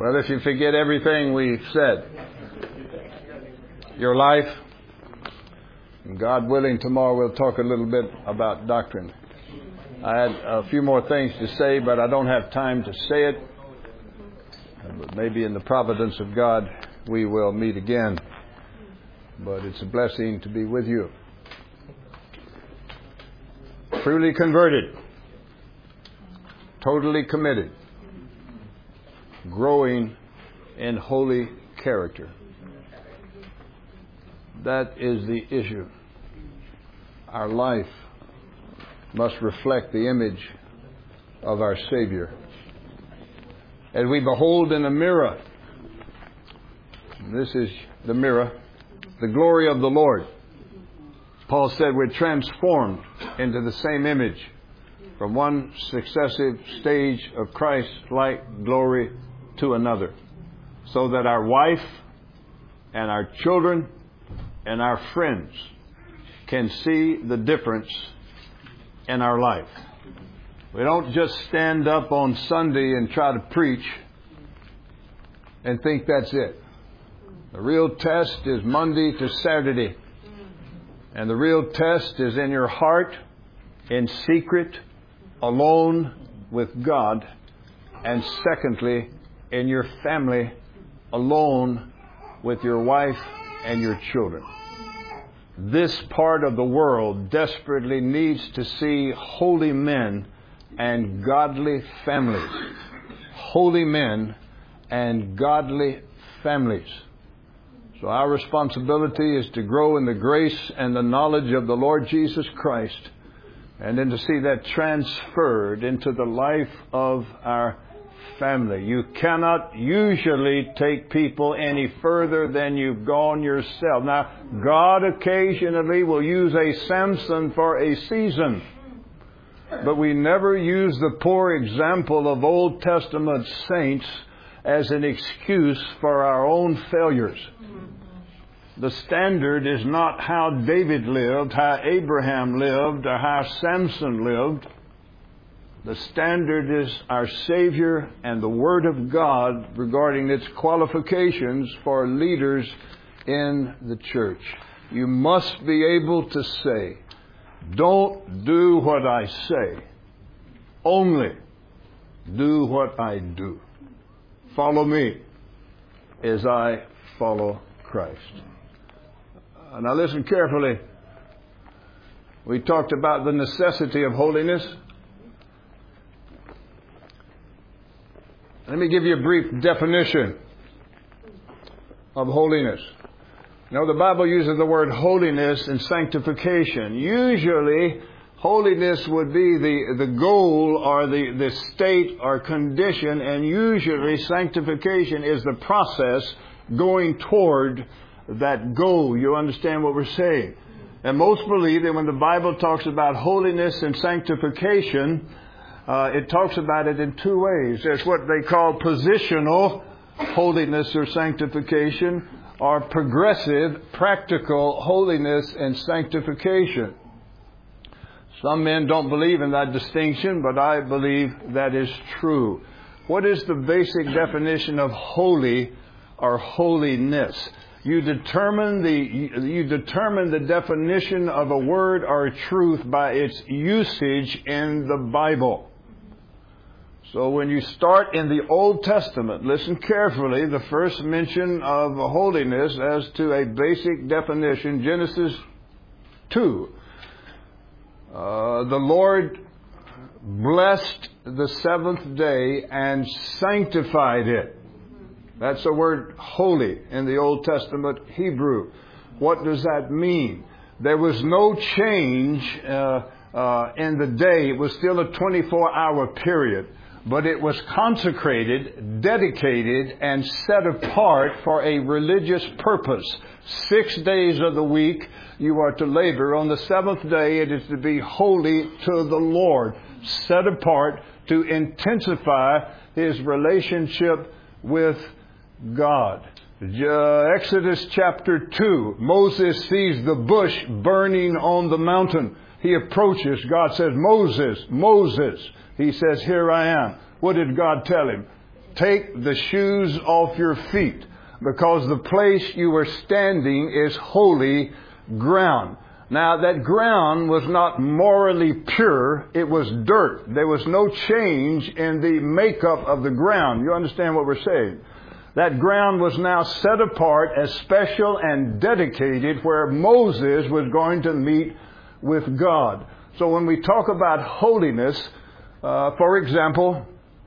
Well, if you forget everything we've said, your life, and God willing, tomorrow we'll talk a little bit about doctrine. I had a few more things to say, but I don't have time to say it. But maybe in the providence of God, we will meet again. But it's a blessing to be with you. Truly converted, totally committed, growing in holy character. That is the issue. Our life must reflect the image of our Savior. As we behold in a mirror, this is the mirror, the glory of the Lord. Paul said we're transformed into the same image from one successive stage of Christ-like glory to another, so that our wife and our children and our friends can see the difference in our life. We don't just stand up on Sunday and try to preach and think that's it. The real test is Monday to Saturday. And the real test is in your heart, in secret, alone with God. And secondly, in your family, alone with your wife and your children. This part of the world desperately needs to see holy men and godly families. Holy men and godly families. So our responsibility is to grow in the grace and the knowledge of the Lord Jesus Christ, and then to see that transferred into the life of our family. You cannot usually take people any further than you've gone yourself. Now, God occasionally will use a Samson for a season, but we never use the poor example of Old Testament saints as an excuse for our own failures. The standard is not how David lived, how Abraham lived, or how Samson lived. The standard is our Savior and the Word of God regarding its qualifications for leaders in the church. You must be able to say, don't do what I say, only do what I do. Follow me as I follow Christ. Now listen carefully. We talked about the necessity of holiness. Let me give you a brief definition of holiness. You know, the Bible uses the word holiness and sanctification. Usually, holiness would be the goal or the state or condition, and usually sanctification is the process going toward that goal. You understand what we're saying? And most believe that when the Bible talks about holiness and sanctification, it talks about it in two ways. There's what they call positional holiness or sanctification, or progressive, practical holiness and sanctification. Some men don't believe in that distinction, but I believe that is true. What is the basic definition of holy or holiness? You determine the definition of a word or a truth by its usage in the Bible. So when you start in the Old Testament, listen carefully, the first mention of holiness as to a basic definition, Genesis 2. The Lord blessed the seventh day and sanctified it. That's the word holy in the Old Testament Hebrew. What does that mean? There was no change in the day. It was still a 24-hour period. But it was consecrated, dedicated, and set apart for a religious purpose. 6 days of the week you are to labor. On the seventh day it is to be holy to the Lord, set apart to intensify His relationship with God. Exodus chapter 2, Moses sees the bush burning on the mountain. He approaches. God says, Moses, Moses. He says, here I am. What did God tell him? take the shoes off your feet, because the place you are standing is holy ground. Now, that ground was not morally pure. It was dirt. There was no change in the makeup of the ground. You understand what we're saying? That ground was now set apart as special and dedicated, where Moses was going to meet with God. So when we talk about holiness, for example,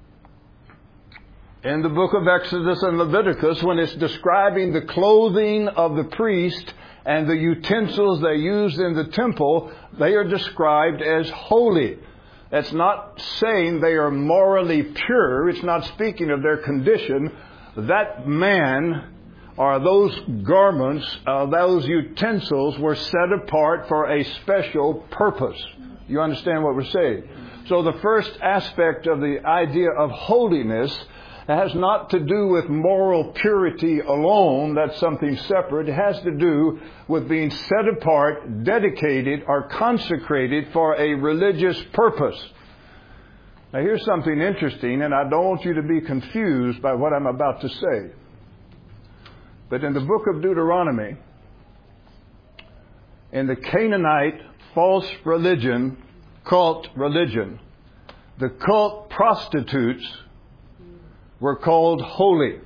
in the book of Exodus and Leviticus, when it's describing the clothing of the priest and the utensils they used in the temple, they are described as holy. It's not saying they are morally pure. It's not speaking of their condition. That man, or those garments, those utensils were set apart for a special purpose. You understand what we're saying? So the first aspect of the idea of holiness has not to do with moral purity alone. That's something separate. It has to do with being set apart, dedicated, or consecrated for a religious purpose. Now here's something interesting, and I don't want you to be confused by what I'm about to say. But in the book of Deuteronomy, in the Canaanite false religion, cult religion, the cult prostitutes were called holy.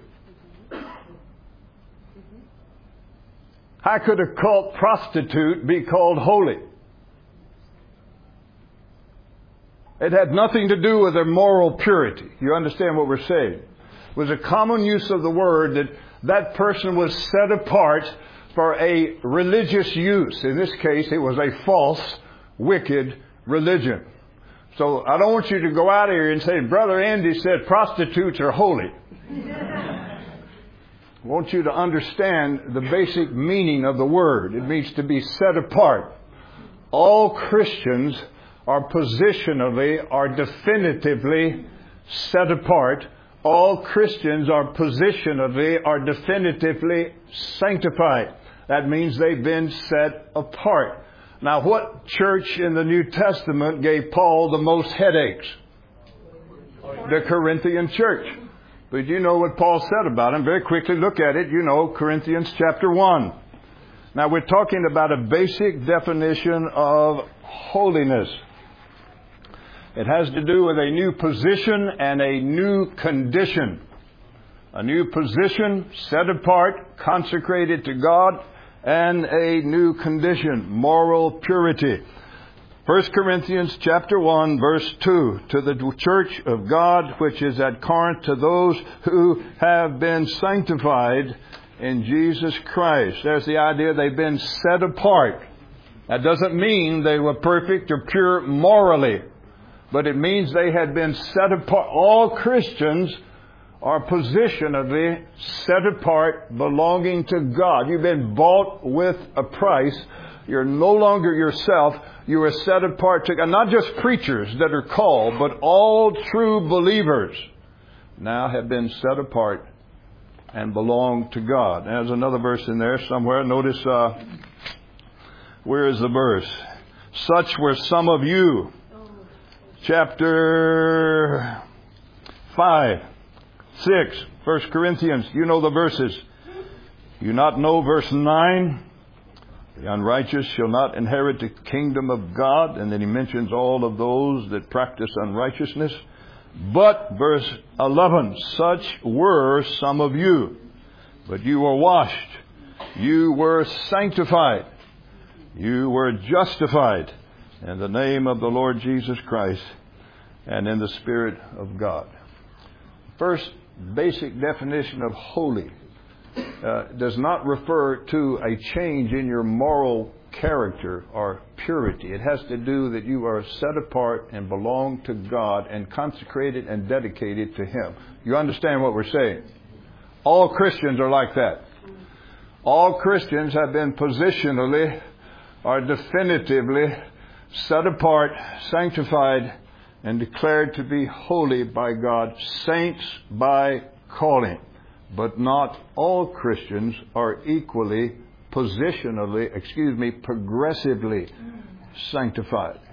How could a cult prostitute be called holy? It had nothing to do with their moral purity. You understand what we're saying? It was a common use of the word that that person was set apart for a religious use. In this case, it was a false, wicked religion. So I don't want you to go out here and say, Brother Andy said prostitutes are holy. I want you to understand the basic meaning of the word. It means to be set apart. All Christians are positionally or definitively set apart. All Christians are positionally or definitively sanctified. That means they've been set apart. Now, what church in the New Testament gave Paul the most headaches? The Corinthian church. But you know what Paul said about him. Very quickly look at it. You know, Corinthians chapter 1. Now, we're talking about a basic definition of holiness. It has to do with a new position and a new condition. A new position, set apart, consecrated to God, and a new condition, moral purity. 1 Corinthians chapter 1, verse 2, to the church of God which is at Corinth, to those who have been sanctified in Jesus Christ. There's the idea they've been set apart. That doesn't mean they were perfect or pure morally, but it means they had been set apart. All Christians are positionally set apart, belonging to God. You've been bought with a price. You're no longer yourself. You are set apart to God. Not just preachers that are called, but all true believers now have been set apart and belong to God. There's another verse in there somewhere. Notice, where is the verse? Such were some of you. Chapter 5. 6, 1 Corinthians, you know the verses. You not know verse 9? The unrighteous shall not inherit the kingdom of God. And then he mentions all of those that practice unrighteousness. But, verse 11, such were some of you. But you were washed. You were sanctified. You were justified in the name of the Lord Jesus Christ and in the Spirit of God. First basic definition of holy does not refer to a change in your moral character or purity. It has to do that you are set apart and belong to God and consecrated and dedicated to Him. You understand what we're saying? All Christians are like that. All Christians have been positionally or definitively set apart, sanctified, and declared to be holy by God, saints by calling. But not all Christians are equally, progressively sanctified.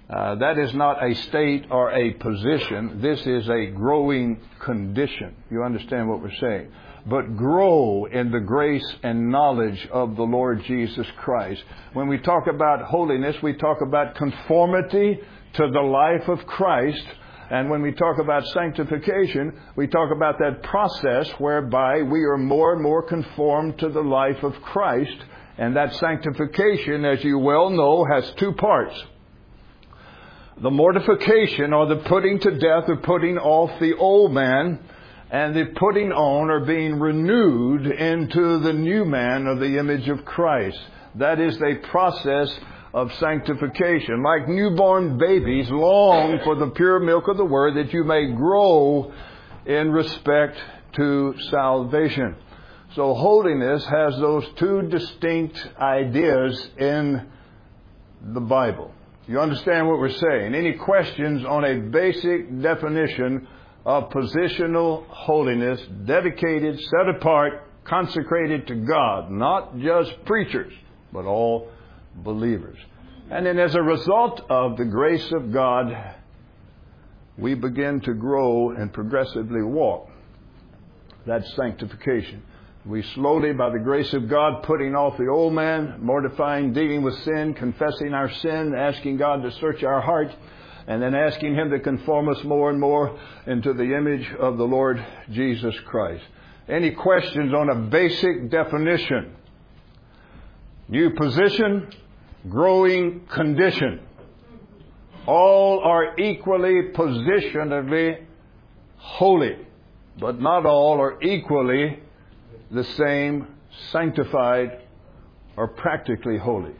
That is not a state or a position. This is a growing condition. You understand what we're saying? But grow in the grace and knowledge of the Lord Jesus Christ. When we talk about holiness, we talk about conformity to the life of Christ. And when we talk about sanctification, we talk about that process whereby we are more and more conformed to the life of Christ. And that sanctification, as you well know, has two parts. The mortification, or the putting to death or putting off the old man, and the putting on or being renewed into the new man of the image of Christ. That is a process of sanctification. Like newborn babies long for the pure milk of the Word, that you may grow in respect to salvation. So holiness has those two distinct ideas in the Bible. You understand what we're saying? Any questions on a basic definition of positional holiness, dedicated, set apart, consecrated to God, not just preachers, but all believers. And then as a result of the grace of God, we begin to grow and progressively walk. That's sanctification. We slowly, by the grace of God, putting off the old man, mortifying, dealing with sin, confessing our sin, asking God to search our heart, and then asking Him to conform us more and more into the image of the Lord Jesus Christ. Any questions on a basic definition? New position, growing condition. All are equally positionally holy, but not all are equally the same, sanctified, or practically holy.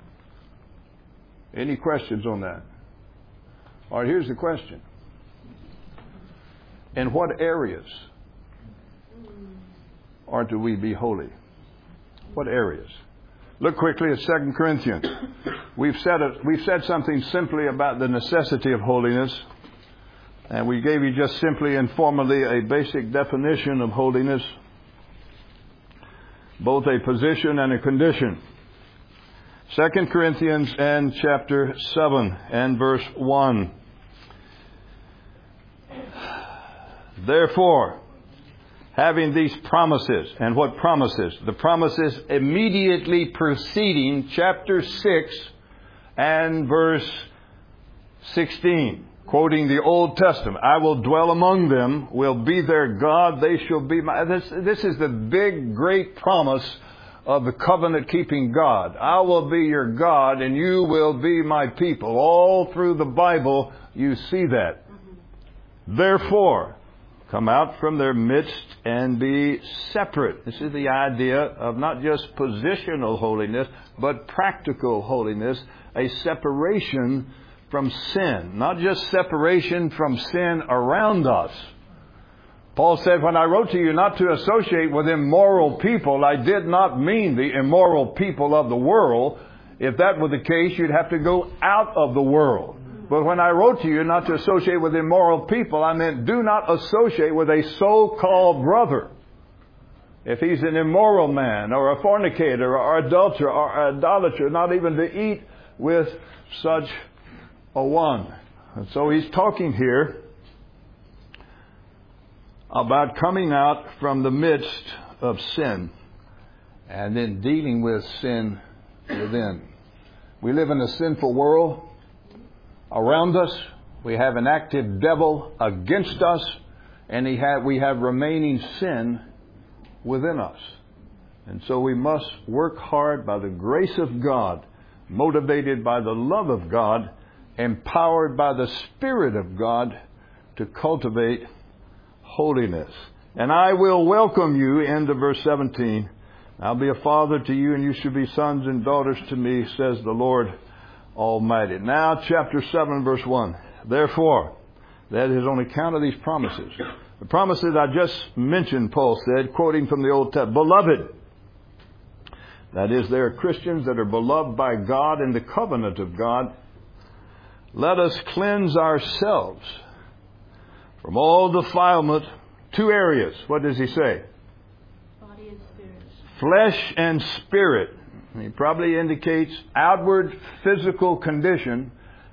Any questions on that? All right, here's the question. In what areas are to we be holy? What areas? Look quickly at 2 Corinthians. We've said something simply about the necessity of holiness, and we gave you just simply and formally a basic definition of holiness, both a position and a condition. 2 Corinthians and chapter 7 and verse 1. Therefore, having these promises, and what promises? The promises immediately preceding chapter 6 and verse 16. Quoting the Old Testament, I will dwell among them, will be their God, they shall be my... This is the big, great promise of the covenant-keeping God. I will be your God, and you will be my people. All through the Bible, you see that. Therefore, come out from their midst and be separate. This is the idea of not just positional holiness, but practical holiness, a separation from sin. Not just separation from sin around us. Paul said, when I wrote to you not to associate with immoral people, I did not mean the immoral people of the world. If that were the case, you'd have to go out of the world. But when I wrote to you not to associate with immoral people, I meant do not associate with a so-called brother. If he's an immoral man, or a fornicator, or adulterer, or idolater, not even to eat with such a one. And so he's talking here about coming out from the midst of sin and then dealing with sin within. We live in a sinful world. Around us, we have an active devil against us, and we have remaining sin within us. And so we must work hard by the grace of God, motivated by the love of God, empowered by the Spirit of God to cultivate holiness. And I will welcome you, into verse 17. I'll be a father to you, and you shall be sons and daughters to me, says the Lord Almighty. Now, chapter 7, verse 1. Therefore, that is on account of these promises. The promises I just mentioned, Paul said, quoting from the Old Testament. Beloved, that is, there are Christians that are beloved by God in the covenant of God. Let us cleanse ourselves from all defilement. Two areas. What does he say? Body and spirit. Flesh and spirit. He probably indicates outward physical condition,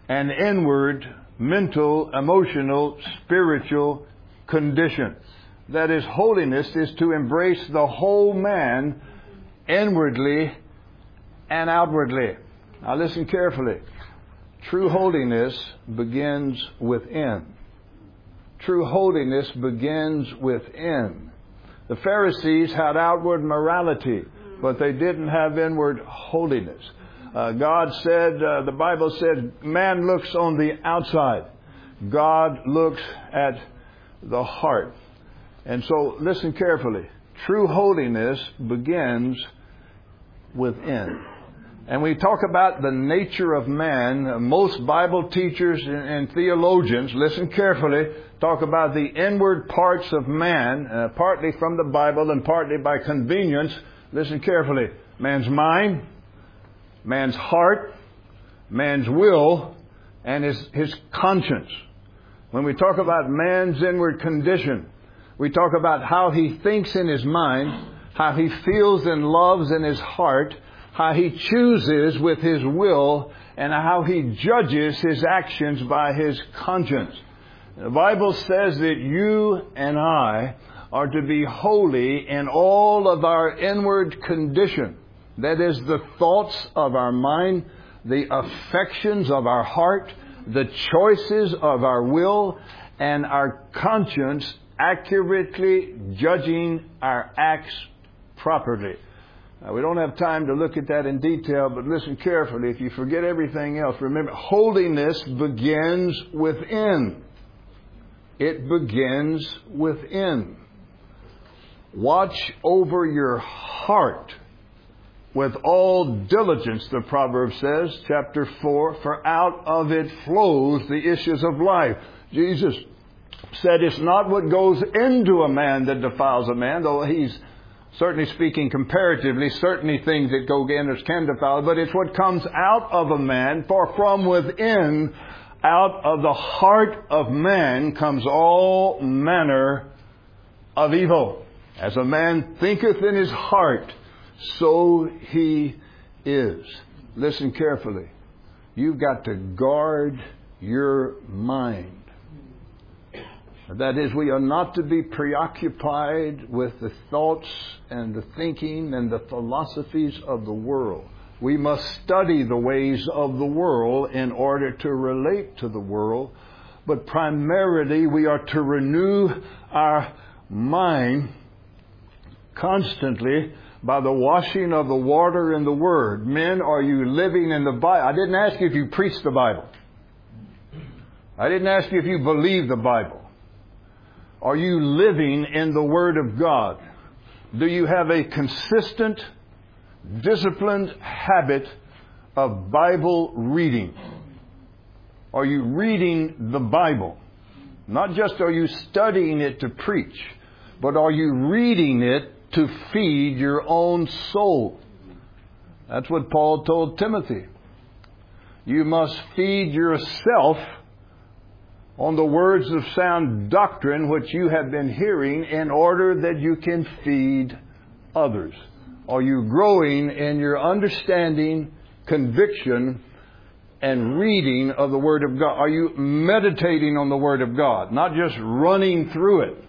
an inward, mental, emotional, spiritual condition. That is, holiness is to embrace the whole man inwardly and outwardly. Now listen carefully. True holiness begins within. True holiness begins within. The Pharisees had outward morality, but they didn't have inward holiness. God said, the Bible said, man looks on the outside. God looks at the heart. And so listen carefully. True holiness begins within. And we talk about the nature of man. Most Bible teachers and theologians, listen carefully, talk about the inward parts of man, partly from the Bible and partly by convenience. Listen carefully. Man's mind, man's heart, man's will, and his conscience. When we talk about man's inward condition, we talk about how he thinks in his mind, how he feels and loves in his heart, how he chooses with his will, and how he judges his actions by his conscience. The Bible says that you and I are to be holy in all of our inward condition. That is, the thoughts of our mind, the affections of our heart, the choices of our will, and our conscience accurately judging our acts properly. Now, we don't have time to look at that in detail, but listen carefully. If you forget everything else, remember, holiness begins within. It begins within. Watch over your heart with all diligence, the proverb says, chapter 4, for out of it flows the issues of life. Jesus said it's not what goes into a man that defiles a man, though he's certainly speaking comparatively, certainly things that go in us can defile, but it's what comes out of a man, for from within, out of the heart of man comes all manner of evil. As a man thinketh in his heart, so he is. Listen carefully. You've got to guard your mind. That is, we are not to be preoccupied with the thoughts and the thinking and the philosophies of the world. We must study the ways of the world in order to relate to the world. But primarily, we are to renew our mind constantly by the washing of the water in the Word. Men, are you living in the Bible? I didn't ask you if you preach the Bible. I didn't ask you if you believe the Bible. Are you living in the Word of God? Do you have a consistent, disciplined habit of Bible reading? Are you reading the Bible? Not just are you studying it to preach, but are you reading it to feed your own soul? That's what Paul told Timothy. You must feed yourself on the words of sound doctrine which you have been hearing in order that you can feed others. Are you growing in your understanding, conviction, and reading of the Word of God? Are you meditating on the Word of God, not just running through it?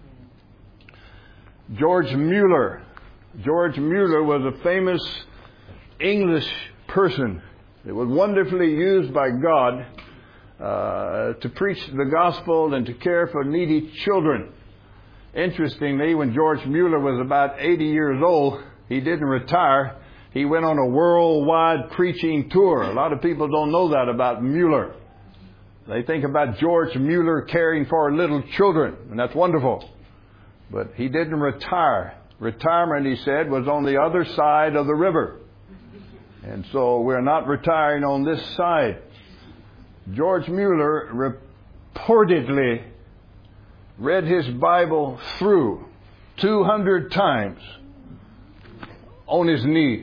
George Mueller. George Mueller was a famous English person that was wonderfully used by God to preach the gospel and to care for needy children. Interestingly, when George Mueller was about 80 years old, he didn't retire. He went on a worldwide preaching tour. A lot of people don't know that about Mueller. They think about George Mueller caring for little children, and that's wonderful. But he didn't retire. Retirement, he said, was on the other side of the river. And so we're not retiring on this side. George Mueller reportedly read his Bible through 200 times on his knees.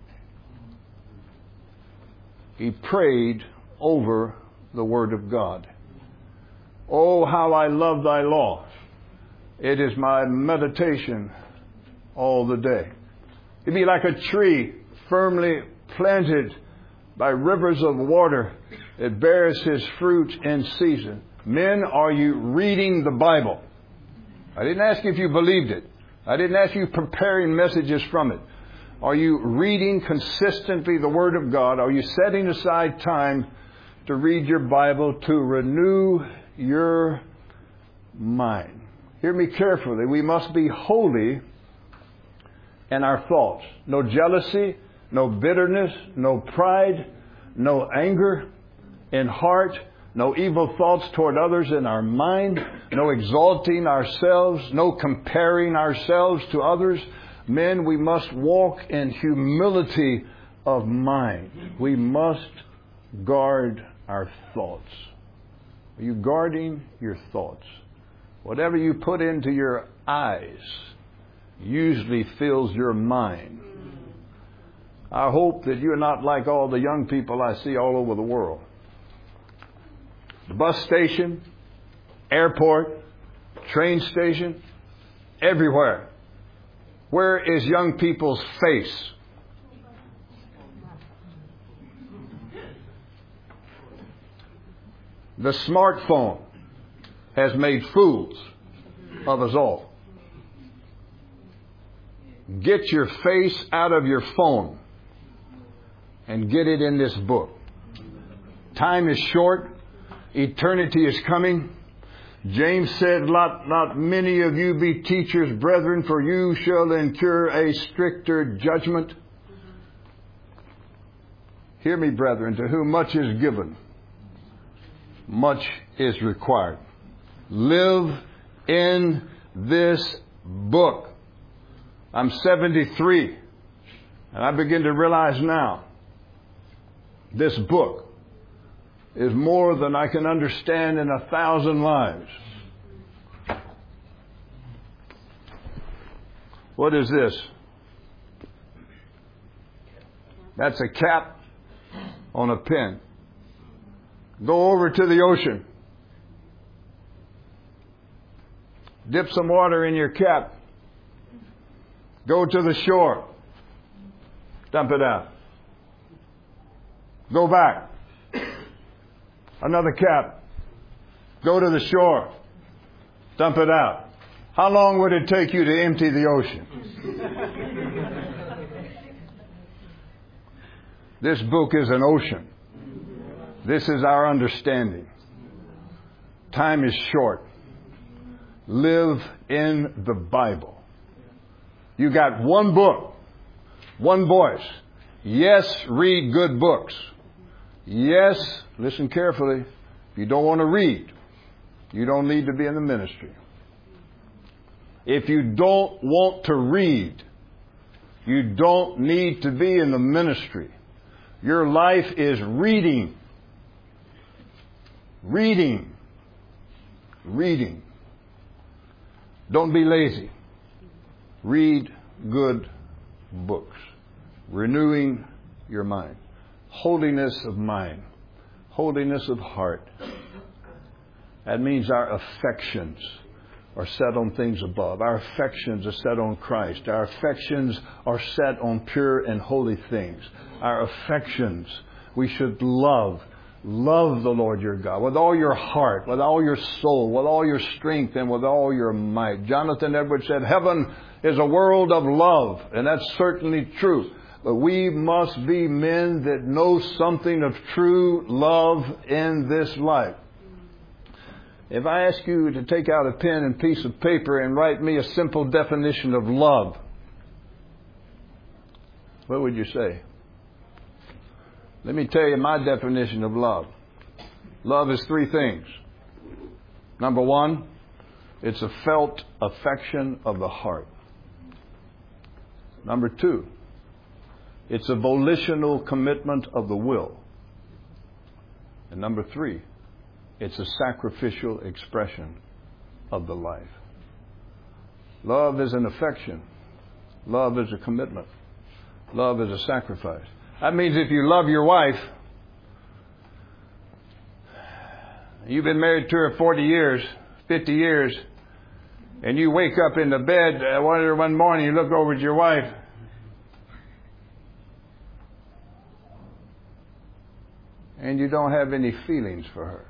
He prayed over the Word of God. Oh, how I love thy law. It is my meditation all the day. It'd be like a tree firmly planted by rivers of water It bears His fruit in season. Men, are you reading the Bible? I didn't ask you if you believed it. I didn't ask you preparing messages from it. Are you reading consistently the Word of God? Are you setting aside time to read your Bible to renew your mind? Hear me carefully. We must be holy in our thoughts. No jealousy, no bitterness, no pride, no anger in heart, no evil thoughts toward others in our mind, no exalting ourselves, no comparing ourselves to others. Men, we must walk in humility of mind. We must guard our thoughts. Are you guarding your thoughts? Whatever you put into your eyes usually fills your mind. I hope that you're not like all the young people I see all over the world. The bus station, airport, train station, everywhere. Where is young people's face? The smartphone has made fools of us all. Get your face out of your phone and get it in this book. Time is short. Eternity is coming. James said, "Let not many of you be teachers, brethren, for you shall incur a stricter judgment." Hear me, brethren, to whom much is given, much is required. Live in this book. I'm 73, and I begin to realize now this book is more than I can understand in 1,000 lives. What is this? That's a cap on a pen. Go over to the ocean. Dip some water in your cap. Go to the shore. Dump it out. Go back. Another cap. Go to the shore. Dump it out. How long would it take you to empty the ocean? This book is an ocean. This is our understanding. Time is short. Live in the Bible. You got one book, one voice. Yes, read good books. Yes, listen carefully. If you don't want to read, you don't need to be in the ministry. If you don't want to read, you don't need to be in the ministry. Your life is reading. Reading. Reading. Don't be lazy. Read good books. Renewing your mind. Holiness of mind. Holiness of heart. That means our affections are set on things above. Our affections are set on Christ. Our affections are set on pure and holy things. Our affections, we should love the Lord your God with all your heart, with all your soul, with all your strength, and with all your might. Jonathan Edwards said, heaven is a world of love, and that's certainly true. But we must be men that know something of true love in this life. If I ask you to take out a pen and piece of paper and write me a simple definition of love, what would you say? Let me tell you my definition of love. Love is three things. Number one, it's a felt affection of the heart. Number two, it's a volitional commitment of the will. And number three, it's a sacrificial expression of the life. Love is an affection. Love is a commitment. Love is a sacrifice. That means if you love your wife, you've been married to her 40 years, 50 years, and you wake up in the bed one morning, you look over at your wife, and you don't have any feelings for her.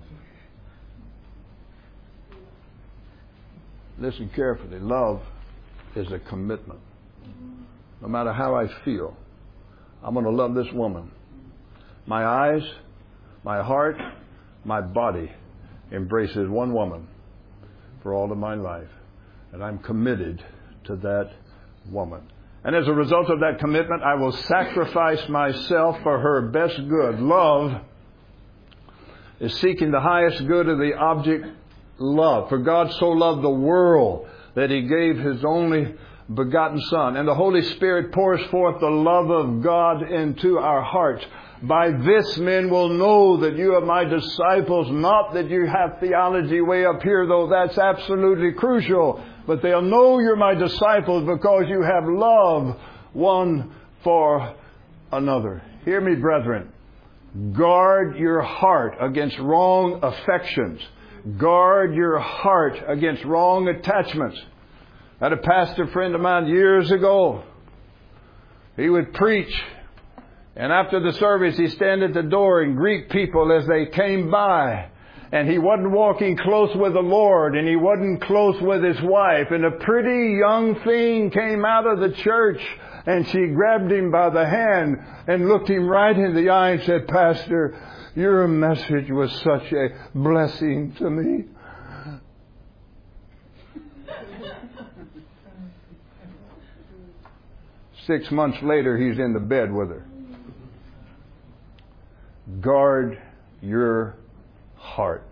Listen carefully. Love is a commitment. No matter how I feel, I'm going to love this woman. My eyes, my heart, my body embraces one woman for all of my life. And I'm committed to that woman. And as a result of that commitment, I will sacrifice myself for her best good. Love is seeking the highest good of the object loved. For God so loved the world that He gave His only begotten Son. And the Holy Spirit pours forth the love of God into our hearts. By this men will know that you are my disciples. Not that you have theology way up here, though that's absolutely crucial. But they'll know you're my disciples because you have love one for another. Hear me, brethren. Guard your heart against wrong affections. Guard your heart against wrong attachments. I had a pastor friend of mine years ago. He would preach, and after the service he'd stand at the door and greet people as they came by. And he wasn't walking close with the Lord, and he wasn't close with his wife. And a pretty young thing came out of the church, and she grabbed him by the hand and looked him right in the eye and said, "Pastor, your message was such a blessing to me." Six months later, he's in the bed with her. Guard your heart,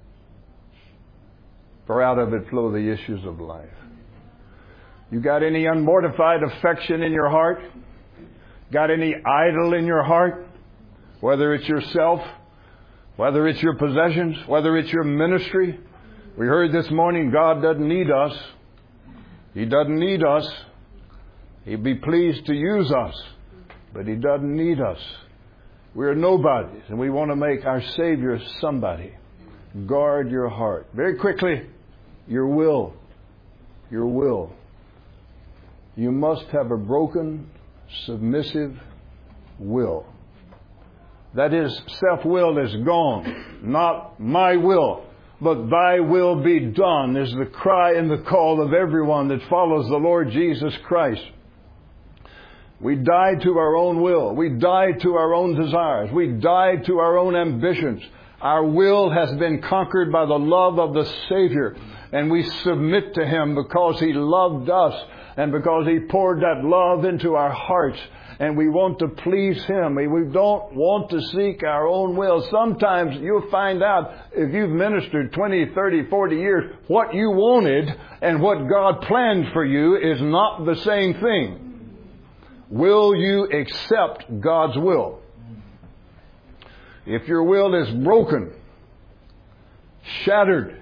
for out of it flow the issues of life. You got any unmortified affection in your heart? Got any idol in your heart? Whether it's yourself, whether it's your possessions, whether it's your ministry. We heard this morning God doesn't need us. He doesn't need us. He'd be pleased to use us, but He doesn't need us. We're nobodies, and we want to make our Savior somebody. Guard your heart. Very quickly, your will. Your will. You must have a broken, submissive will. That is, self-will is gone. Not my will, but Thy will be done is the cry and the call of everyone that follows the Lord Jesus Christ. We die to our own will. We die to our own desires. We die to our own ambitions. Our will has been conquered by the love of the Savior. And we submit to Him because He loved us and because He poured that love into our hearts. And we want to please Him. We don't want to seek our own will. Sometimes you'll find out, if you've ministered 20, 30, 40 years, what you wanted and what God planned for you is not the same thing. Will you accept God's will? If your will is broken, shattered,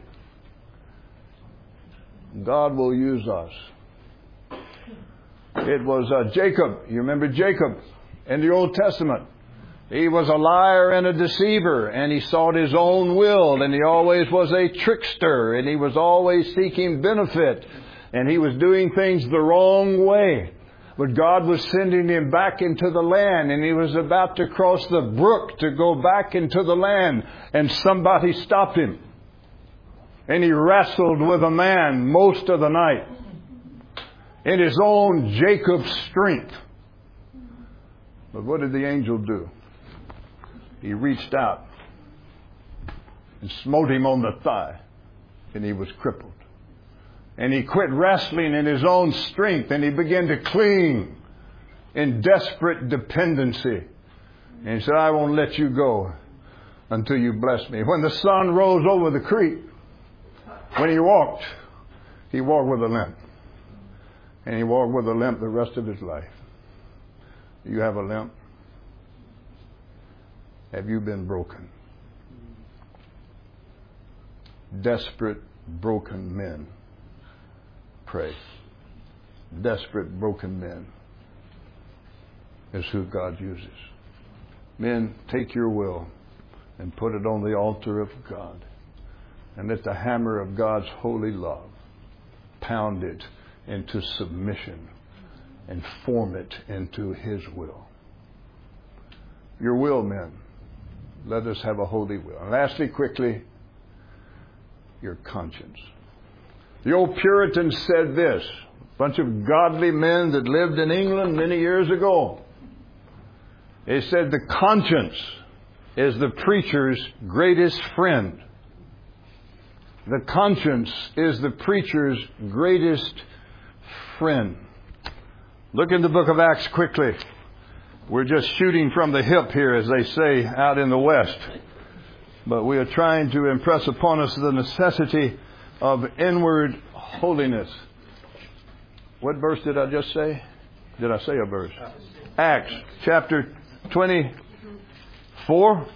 God will use us. It was Jacob. You remember Jacob in the Old Testament. He was a liar and a deceiver, and he sought his own will, and he always was a trickster, and he was always seeking benefit, and he was doing things the wrong way. But God was sending him back into the land, and he was about to cross the brook to go back into the land, and somebody stopped him. And he wrestled with a man most of the night in his own Jacob's strength. But what did the angel do? He reached out and smote him on the thigh, and he was crippled. And he quit wrestling in his own strength, and he began to cling in desperate dependency. And he said, "I won't let you go until you bless me." When the sun rose over the creek, when he walked with a limp. And he walked with a limp the rest of his life. You have a limp? Have you been broken? Desperate, broken men pray. Desperate, broken men is who God uses. Men, take your will and put it on the altar of God. And let the hammer of God's holy love pound it into submission and form it into His will. Your will, men. let us have a holy will. And lastly, quickly, your conscience. The old Puritans said this, a bunch of godly men that lived in England many years ago. They said the conscience is the preacher's greatest friend. The conscience is the preacher's greatest friend. Look in the book of Acts quickly. We're just shooting from the hip here, as they say out in the West. But we are trying to impress upon us the necessity of inward holiness. What verse did I just say? Did I say a verse? Acts chapter 24.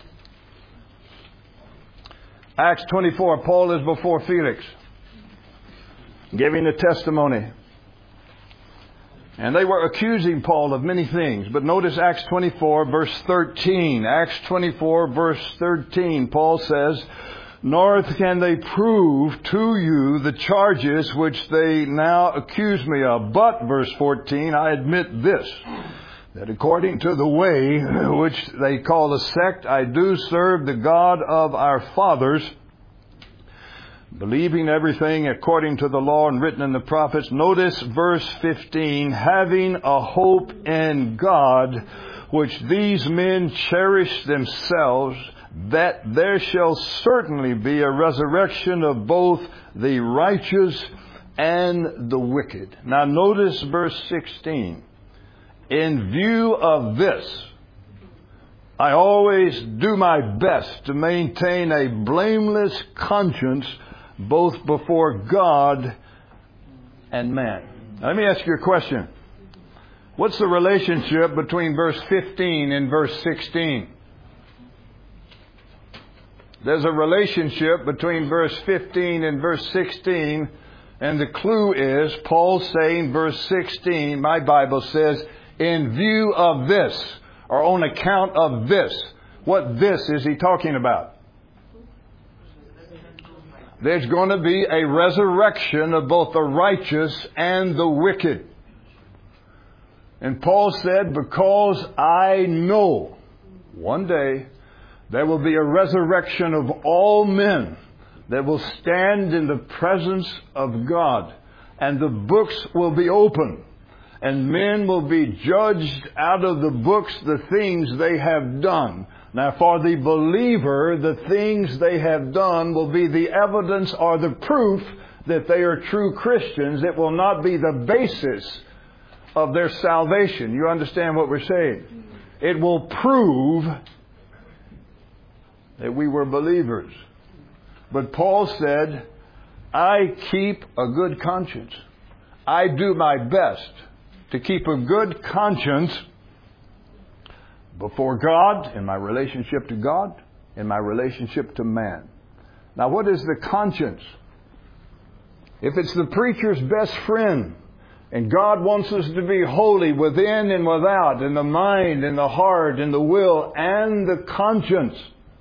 Acts 24. Paul is before Felix, giving a testimony. And they were accusing Paul of many things. But notice Acts 24, verse 13. Acts 24, verse 13. Paul says, "Nor can they prove to you the charges which they now accuse me of. But," verse 14, "I admit this, that according to the way which they call a sect, I do serve the God of our fathers, believing everything according to the law and written in the prophets." Notice verse 15, "Having a hope in God, which these men cherish themselves, that there shall certainly be a resurrection of both the righteous and the wicked." Now notice verse 16. "In view of this, I always do my best to maintain a blameless conscience both before God and man." Now, let me ask you a question. What's the relationship between verse 15 and verse 16? There's a relationship between verse 15 and verse 16, and the clue is Paul saying, verse 16, my Bible says, "In view of this," or on account of this. What this is he talking about? There's going to be a resurrection of both the righteous and the wicked. And Paul said, "Because I know one day there will be a resurrection of all men that will stand in the presence of God. And the books will be open. And men will be judged out of the books the things they have done." Now for the believer, the things they have done will be the evidence or the proof that they are true Christians. It will not be the basis of their salvation. You understand what we're saying? It will prove that we were believers. But Paul said, "I keep a good conscience. I do my best to keep a good conscience before God, in my relationship to God, in my relationship to man." Now what is the conscience? If it's the preacher's best friend, and God wants us to be holy within and without, in the mind, in the heart, in the will, and the conscience.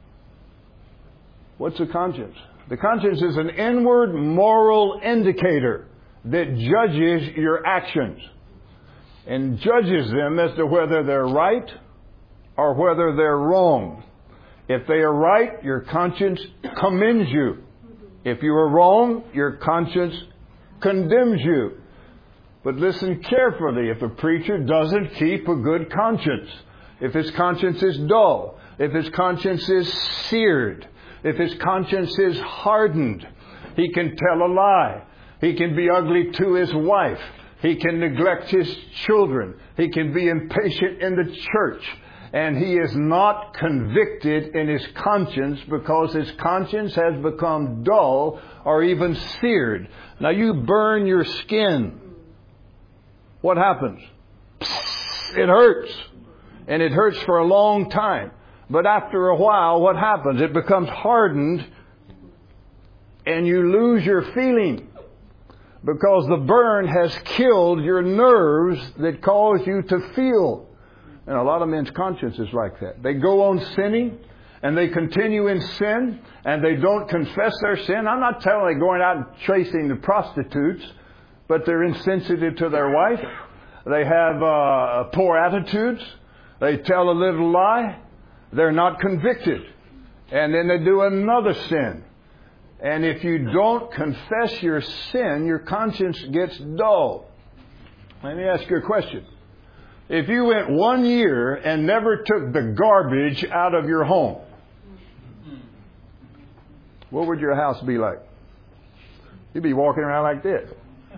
What's a conscience? The conscience is an inward moral indicator that judges your actions and judges them as to whether they're right or whether they're wrong. If they are right, your conscience commends you. If you are wrong, your conscience condemns you. But listen carefully, if a preacher doesn't keep a good conscience, if his conscience is dull, if his conscience is seared, if his conscience is hardened, he can tell a lie. He can be ugly to his wife. He can neglect his children. He can be impatient in the church. And he is not convicted in his conscience because his conscience has become dull or even seared. Now you burn your skin. What happens? It hurts. And it hurts for a long time. But after a while, what happens? It becomes hardened and you lose your feeling because the burn has killed your nerves that cause you to feel. And a lot of men's conscience is like that. They go on sinning and they continue in sin and they don't confess their sin. I'm not telling them going out and chasing the prostitutes, but they're insensitive to their wife. They have poor attitudes. They tell a little lie. They're not convicted. And then they do another sin. And if you don't confess your sin, your conscience gets dull. Let me ask you a question. If you went 1 year and never took the garbage out of your home, what would your house be like? You'd be walking around like this.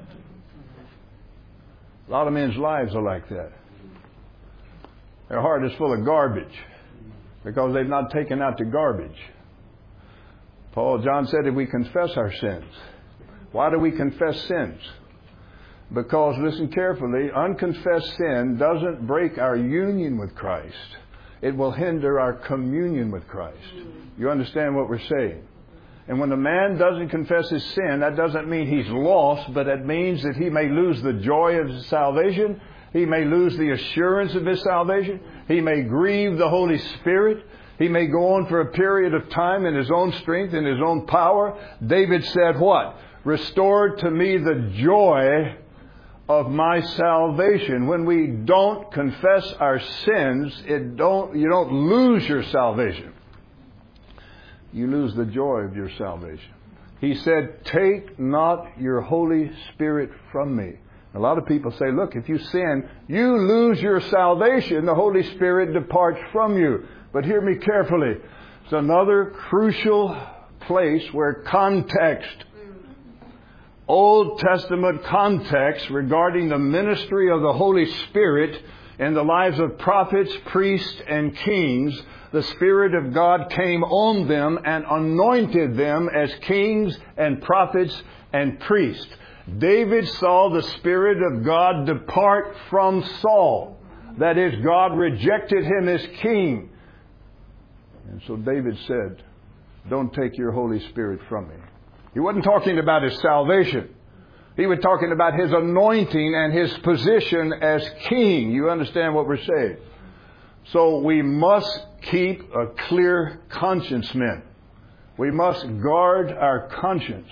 A lot of men's lives are like that. Their heart is full of garbage because they've not taken out the garbage. John said if we confess our sins. Why do we confess sins? Because, listen carefully, unconfessed sin doesn't break our union with Christ. It will hinder our communion with Christ. You understand what we're saying? And when a man doesn't confess his sin, that doesn't mean he's lost, but it means that he may lose the joy of his salvation. He may lose the assurance of his salvation. He may grieve the Holy Spirit. He may go on for a period of time in his own strength, in his own power. David said what? Restore to me the joy of my salvation. When we don't confess our sins, you don't lose your salvation. You lose the joy of your salvation. He said, take not your Holy Spirit from me. A lot of people say, look, if you sin, you lose your salvation. The Holy Spirit departs from you. But hear me carefully. It's another crucial place where context, Old Testament context regarding the ministry of the Holy Spirit in the lives of prophets, priests, and kings, the Spirit of God came on them and anointed them as kings and prophets and priests. David saw the Spirit of God depart from Saul. That is, God rejected him as king. And so David said, don't take your Holy Spirit from me. He wasn't talking about his salvation. He was talking about his anointing and his position as king. You understand what we're saying? So we must keep a clear conscience, men. We must guard our conscience.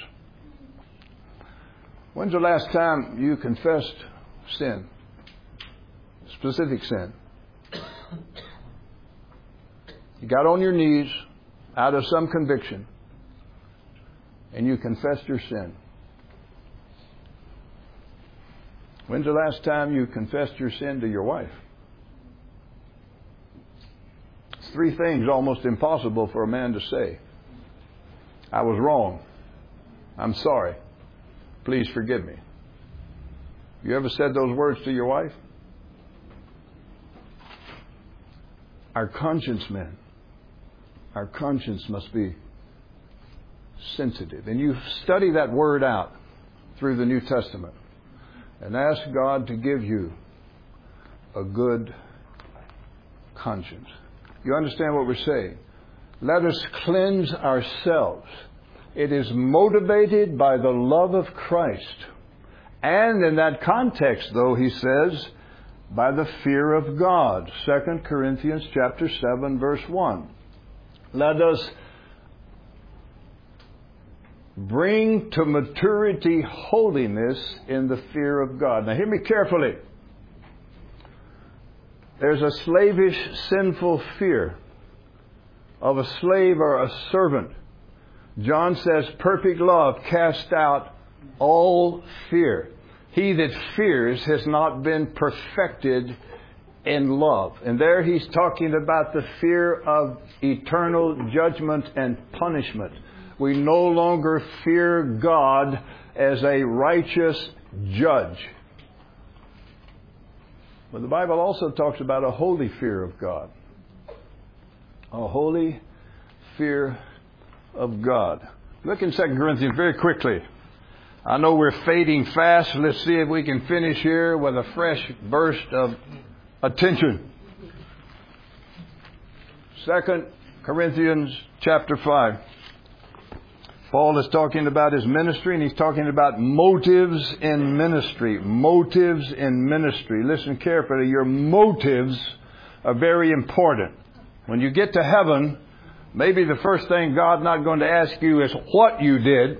When's the last time you confessed sin? Specific sin. You got on your knees out of some conviction and you confessed your sin. When's the last time you confessed your sin to your wife? It's 3 things almost impossible for a man to say. I was wrong. I'm sorry. Please forgive me. You ever said those words to your wife? Our conscience, men. Our conscience must be sensitive. And you study that word out through the New Testament and ask God to give you a good conscience. You understand what we're saying? Let us cleanse ourselves. It is motivated by the love of Christ. And in that context, though, he says, by the fear of God. 2 Corinthians chapter 7, verse 1. Let us bring to maturity holiness in the fear of God. Now hear me carefully. There's a slavish, sinful fear of a slave or a servant. John says, perfect love casts out all fear. He that fears has not been perfected in love. And there he's talking about the fear of eternal judgment and punishment. We no longer fear God as a righteous judge. But the Bible also talks about a holy fear of God. A holy fear of God. Look in 2 Corinthians very quickly. I know we're fading fast. Let's see if we can finish here with a fresh burst of attention. 2 Corinthians chapter 5. Paul is talking about his ministry, and he's talking about motives in ministry. Motives in ministry. Listen carefully. Your motives are very important. When you get to heaven, maybe the first thing God's not going to ask you is what you did.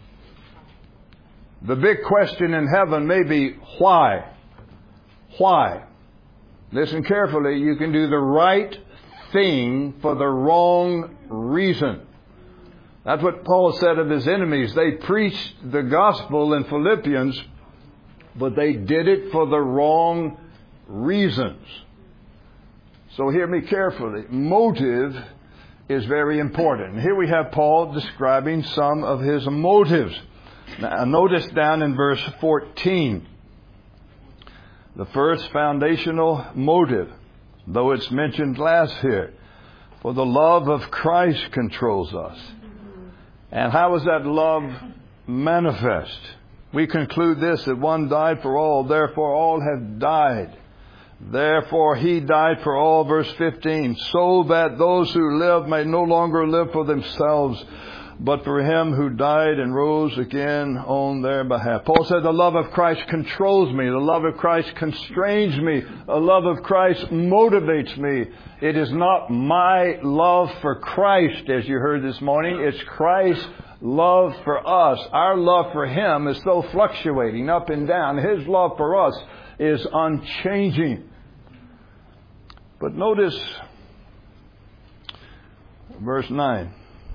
The big question in heaven may be why. Why? Listen carefully. You can do the right thing for the wrong reason. That's what Paul said of his enemies. They preached the gospel in Philippians, but they did it for the wrong reasons. So hear me carefully. Motive is very important. And here we have Paul describing some of his motives. Now, notice down in verse 14. The first foundational motive, though it's mentioned last here, for the love of Christ controls us. And how is that love manifest? We conclude this, that one died for all, therefore all have died. Therefore he died for all, verse 15, so that those who live may no longer live for themselves, but for him who died and rose again on their behalf. Paul said the love of Christ controls me. The love of Christ constrains me. The love of Christ motivates me. It is not my love for Christ, as you heard this morning. It's Christ's love for us. Our love for him is so fluctuating up and down. His love for us is unchanging. But notice verse 9.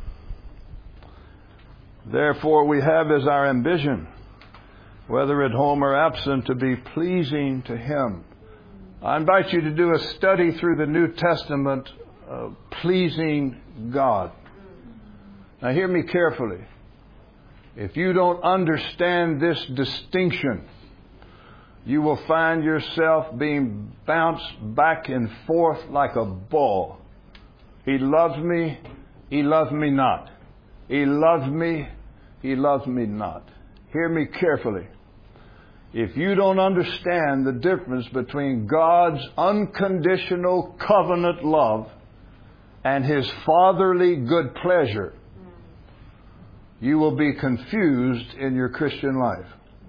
Therefore we have as our ambition, whether at home or absent, to be pleasing to him. I invite you to do a study through the New Testament of pleasing God. Now hear me carefully. If you don't understand this distinction, you will find yourself being bounced back and forth like a ball. He loves me, he loves me not. He loves me, he loves me not. Hear me carefully. If you don't understand the difference between God's unconditional covenant love and his fatherly good pleasure, you will be confused in your Christian life.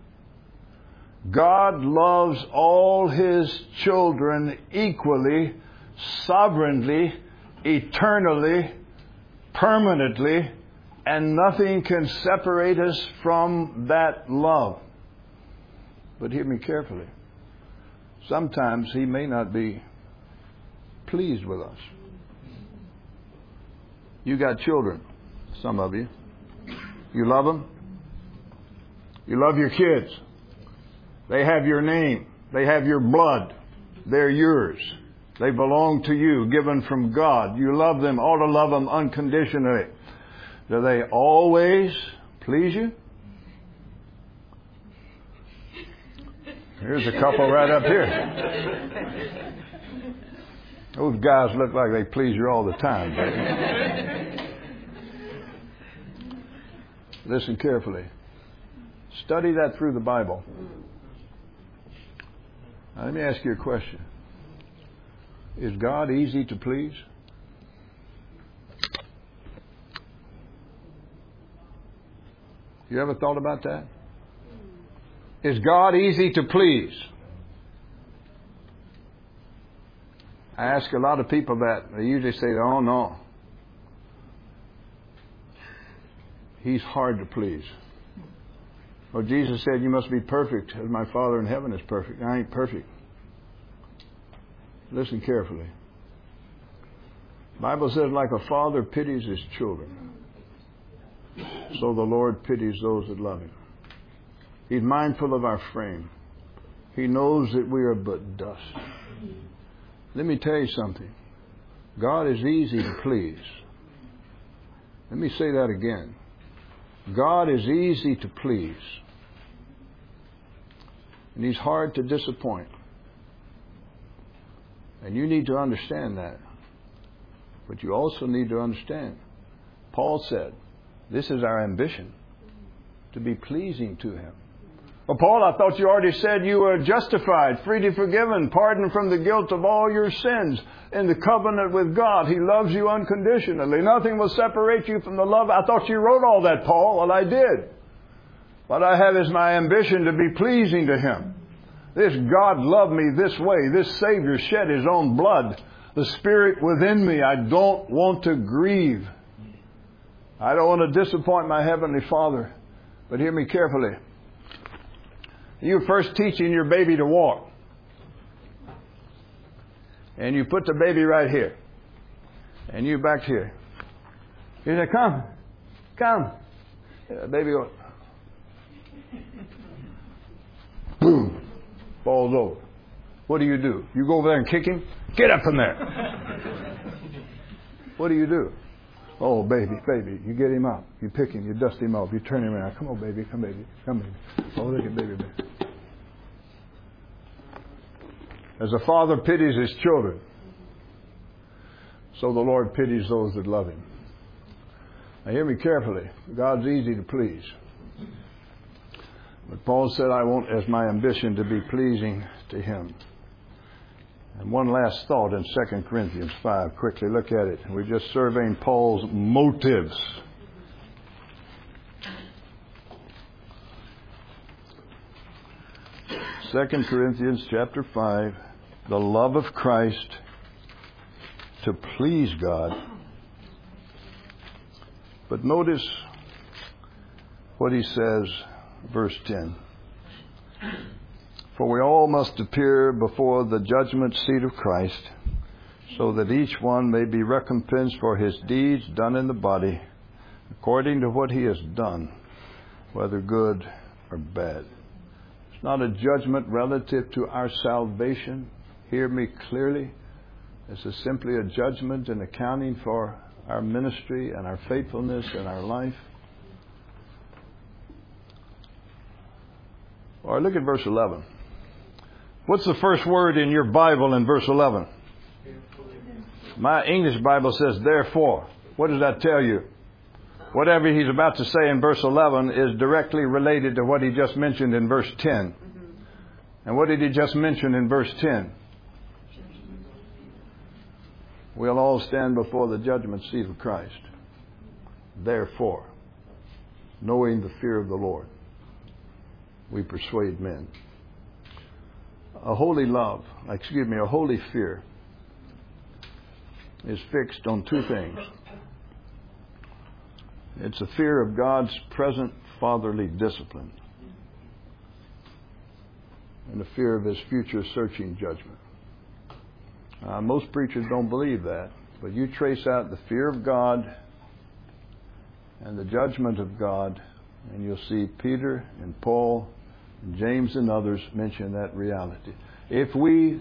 God loves all his children equally, sovereignly, eternally, permanently, and nothing can separate us from that love. But hear me carefully. Sometimes he may not be pleased with us. You got children, some of you. You love them. You love your kids. They have your name. They have your blood. They're yours. They belong to you, given from God. You love them, ought to love them unconditionally. Do they always please you? Here's a couple right up here. Those guys look like they please you all the time, baby. Listen carefully. Study that through the Bible. Now, let me ask you a question. Is God easy to please? You ever thought about that? Is God easy to please? I ask a lot of people that. They usually say, oh no. He's hard to please. Well, Jesus said, you must be perfect as my Father in heaven is perfect. I ain't perfect. Listen carefully. The Bible says, like a father pities his children, so the Lord pities those that love him. He's mindful of our frame. He knows that we are but dust. Let me tell you something. God is easy to please. Let me say that again. God is easy to please. And he's hard to disappoint. And you need to understand that. But you also need to understand, Paul said, this is our ambition, to be pleasing to him. Well, Paul, I thought you already said you were justified, freely forgiven, pardoned from the guilt of all your sins in the covenant with God. He loves you unconditionally. Nothing will separate you from the love. I thought you wrote all that, Paul. Well, I did. What I have is my ambition to be pleasing to him. This God loved me this way. This Savior shed his own blood. The Spirit within me, I don't want to grieve. I don't want to disappoint my Heavenly Father. But hear me carefully. You're first teaching your baby to walk. And you put the baby right here. And you back here. He said, come. Baby goes, boom, falls over. What do? You go over there and kick him? Get up from there. What do? Oh, baby, you get him up. You pick him, you dust him off, you turn him around. Come on, baby, come, baby. Oh, look at baby. As a father pities his children, so the Lord pities those that love Him. Now hear me carefully. God's easy to please. But Paul said, I want as my ambition to be pleasing to Him. And one last thought in 2 Corinthians 5. Quickly look at it. We're just surveying Paul's motives. Second Corinthians chapter 5. The love of Christ to please God. But notice what he says, verse 10. For we all must appear before the judgment seat of Christ, so that each one may be recompensed for his deeds done in the body, according to what he has done, whether good or bad. It's not a judgment relative to our salvation. Hear me clearly. This is simply a judgment and accounting for our ministry and our faithfulness in our life. Or look at verse 11. What's the first word in your Bible in verse 11? My English Bible says, therefore. What does that tell you? Whatever he's about to say in verse 11 is directly related to what he just mentioned in verse 10. And what did he just mention in verse 10? We'll all stand before the judgment seat of Christ. Therefore, knowing the fear of the Lord, we persuade men. A holy fear is fixed on two things. It's a fear of God's present fatherly discipline and a fear of His future searching judgment. Most preachers don't believe that, but you trace out the fear of God and the judgment of God, and you'll see Peter and Paul and James and others mention that reality. If we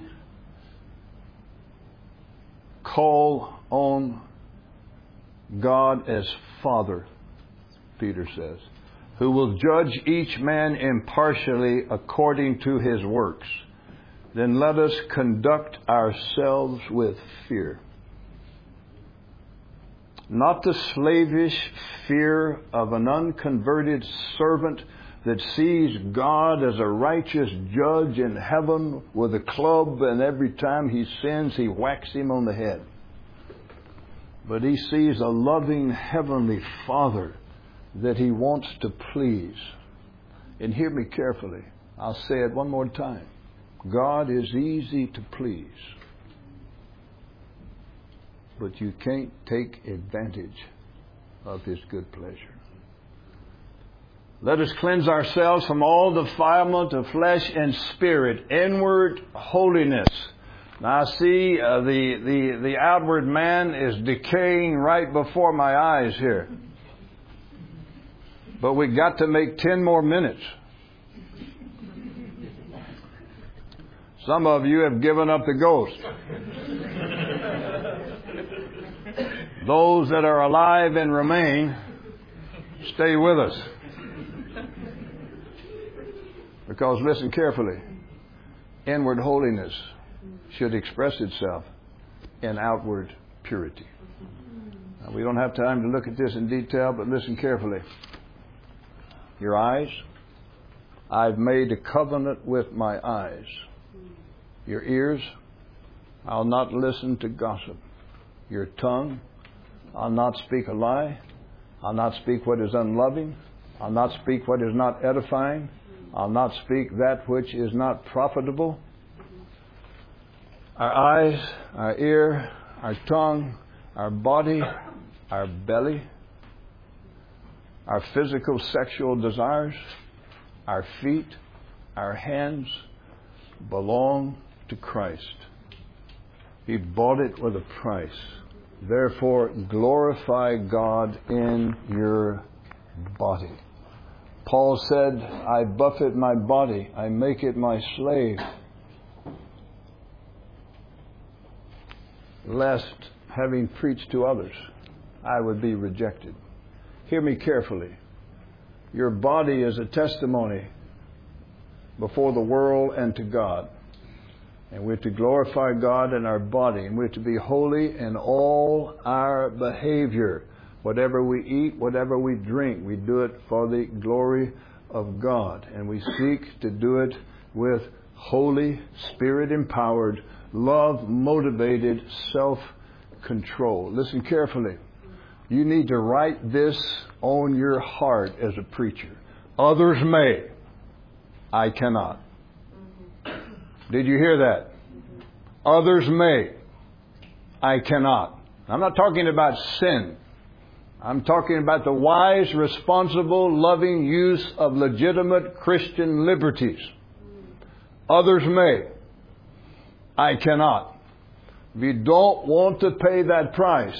call on God as Father, Peter says, who will judge each man impartially according to his works, then let us conduct ourselves with fear. Not the slavish fear of an unconverted servant that sees God as a righteous judge in heaven with a club, and every time he sins, he whacks him on the head. But he sees a loving heavenly Father that he wants to please. And hear me carefully. I'll say it one more time. God is easy to please, but you can't take advantage of His good pleasure. Let us cleanse ourselves from all defilement of flesh and spirit, inward holiness. Now I see the outward man is decaying right before my eyes here. But we got to make 10 more minutes. Some of you have given up the ghost. Those that are alive and remain, stay with us. Because listen carefully. Inward holiness should express itself in outward purity. Now, we don't have time to look at this in detail, but listen carefully. Your eyes, I've made a covenant with my eyes. Your ears, I'll not listen to gossip. Your tongue, I'll not speak a lie. I'll not speak what is unloving. I'll not speak what is not edifying. I'll not speak that which is not profitable. Our eyes, our ear, our tongue, our body, our belly, our physical sexual desires, our feet, our hands belong to Christ. He bought it with a price. Therefore, glorify God in your body. Paul said, I buffet my body, I make it my slave, lest, having preached to others, I would be rejected. Hear me carefully. Your body is a testimony before the world and to God. And we're to glorify God in our body. And we're to be holy in all our behavior. Whatever we eat, whatever we drink, we do it for the glory of God. And we seek to do it with Holy Spirit-empowered, love-motivated self-control. Listen carefully. You need to write this on your heart as a preacher. Others may. I cannot. Did you hear that? Others may. I cannot. I'm not talking about sin. I'm talking about the wise, responsible, loving use of legitimate Christian liberties. Others may. I cannot. If you don't want to pay that price,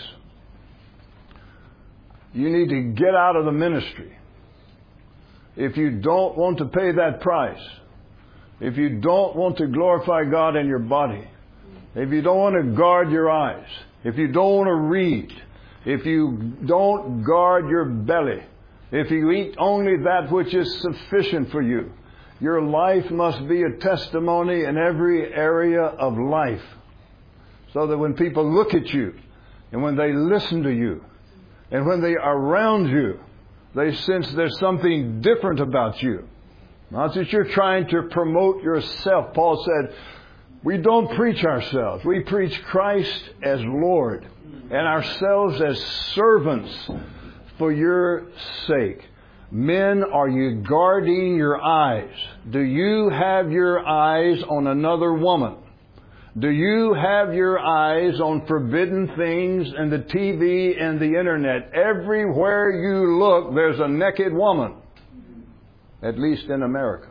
you need to get out of the ministry. If you don't want to pay that price, if you don't want to glorify God in your body, if you don't want to guard your eyes, if you don't want to read, if you don't guard your belly, if you eat only that which is sufficient for you, your life must be a testimony in every area of life. So that when people look at you, and when they listen to you, and when they are around you, they sense there's something different about you. Not that you're trying to promote yourself. Paul said, we don't preach ourselves. We preach Christ as Lord and ourselves as servants for your sake. Men, are you guarding your eyes? Do you have your eyes on another woman? Do you have your eyes on forbidden things and the TV and the internet? Everywhere you look, there's a naked woman. At least in America.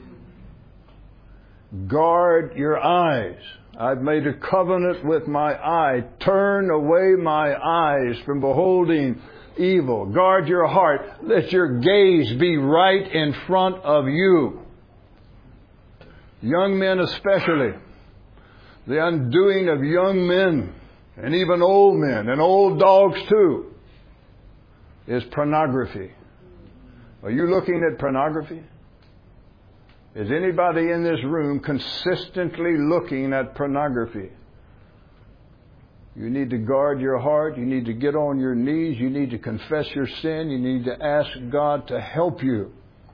Guard your eyes. I've made a covenant with my eye. Turn away my eyes from beholding evil. Guard your heart. Let your gaze be right in front of you. Young men especially. The undoing of young men and even old men and old dogs too is pornography. Are you looking at pornography? Is anybody in this room consistently looking at pornography? You need to guard your heart. You need to get on your knees. You need to confess your sin. You need to ask God to help you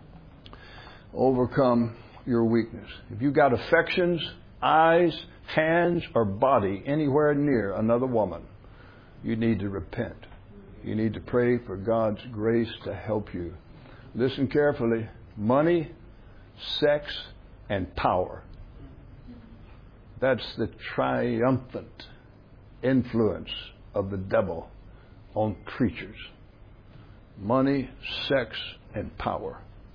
overcome your weakness. If you've got affections, eyes, hands, or body anywhere near another woman, you need to repent. You need to pray for God's grace to help you. Listen carefully. Money, sex, and power. That's the triumphant influence of the devil on creatures. Money, sex, and power.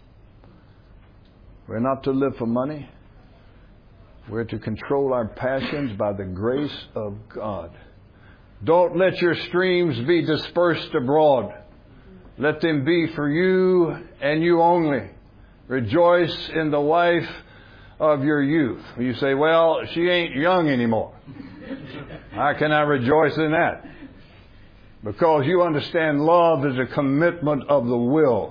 We're not to live for money. We're to control our passions by the grace of God. Don't let your streams be dispersed abroad. Let them be for you and you only. Rejoice in the wife of your youth. You say, well, she ain't young anymore. How can I rejoice in that? Because you understand love is a commitment of the will.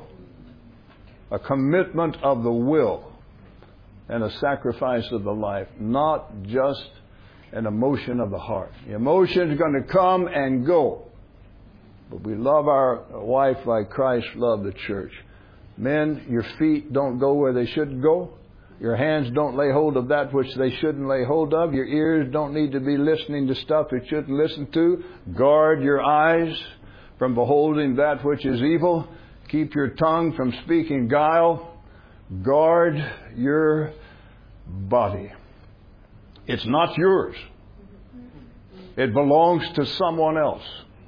A commitment of the will. And a sacrifice of the life. Not just an emotion of the heart. The emotion is going to come and go. But we love our wife like Christ loved the church. Men, your feet don't go where they should go. Your hands don't lay hold of that which they shouldn't lay hold of. Your ears don't need to be listening to stuff it shouldn't listen to. Guard your eyes from beholding that which is evil. Keep your tongue from speaking guile. Guard your body. It's not yours. It belongs to someone else.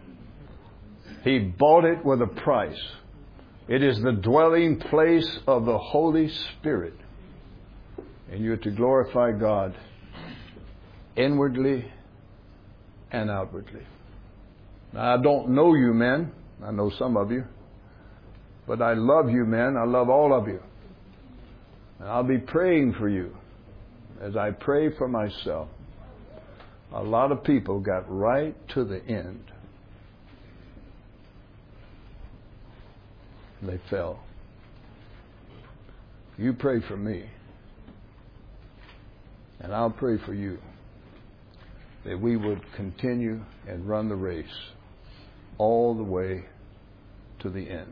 He bought it with a price. It is the dwelling place of the Holy Spirit. And you're to glorify God inwardly and outwardly. I don't know you men. I know some of you. But I love you men. I love all of you. And I'll be praying for you as I pray for myself. A lot of people got right to the end. They fell. You pray for me. And I'll pray for you. That we would continue and run the race all the way to the end.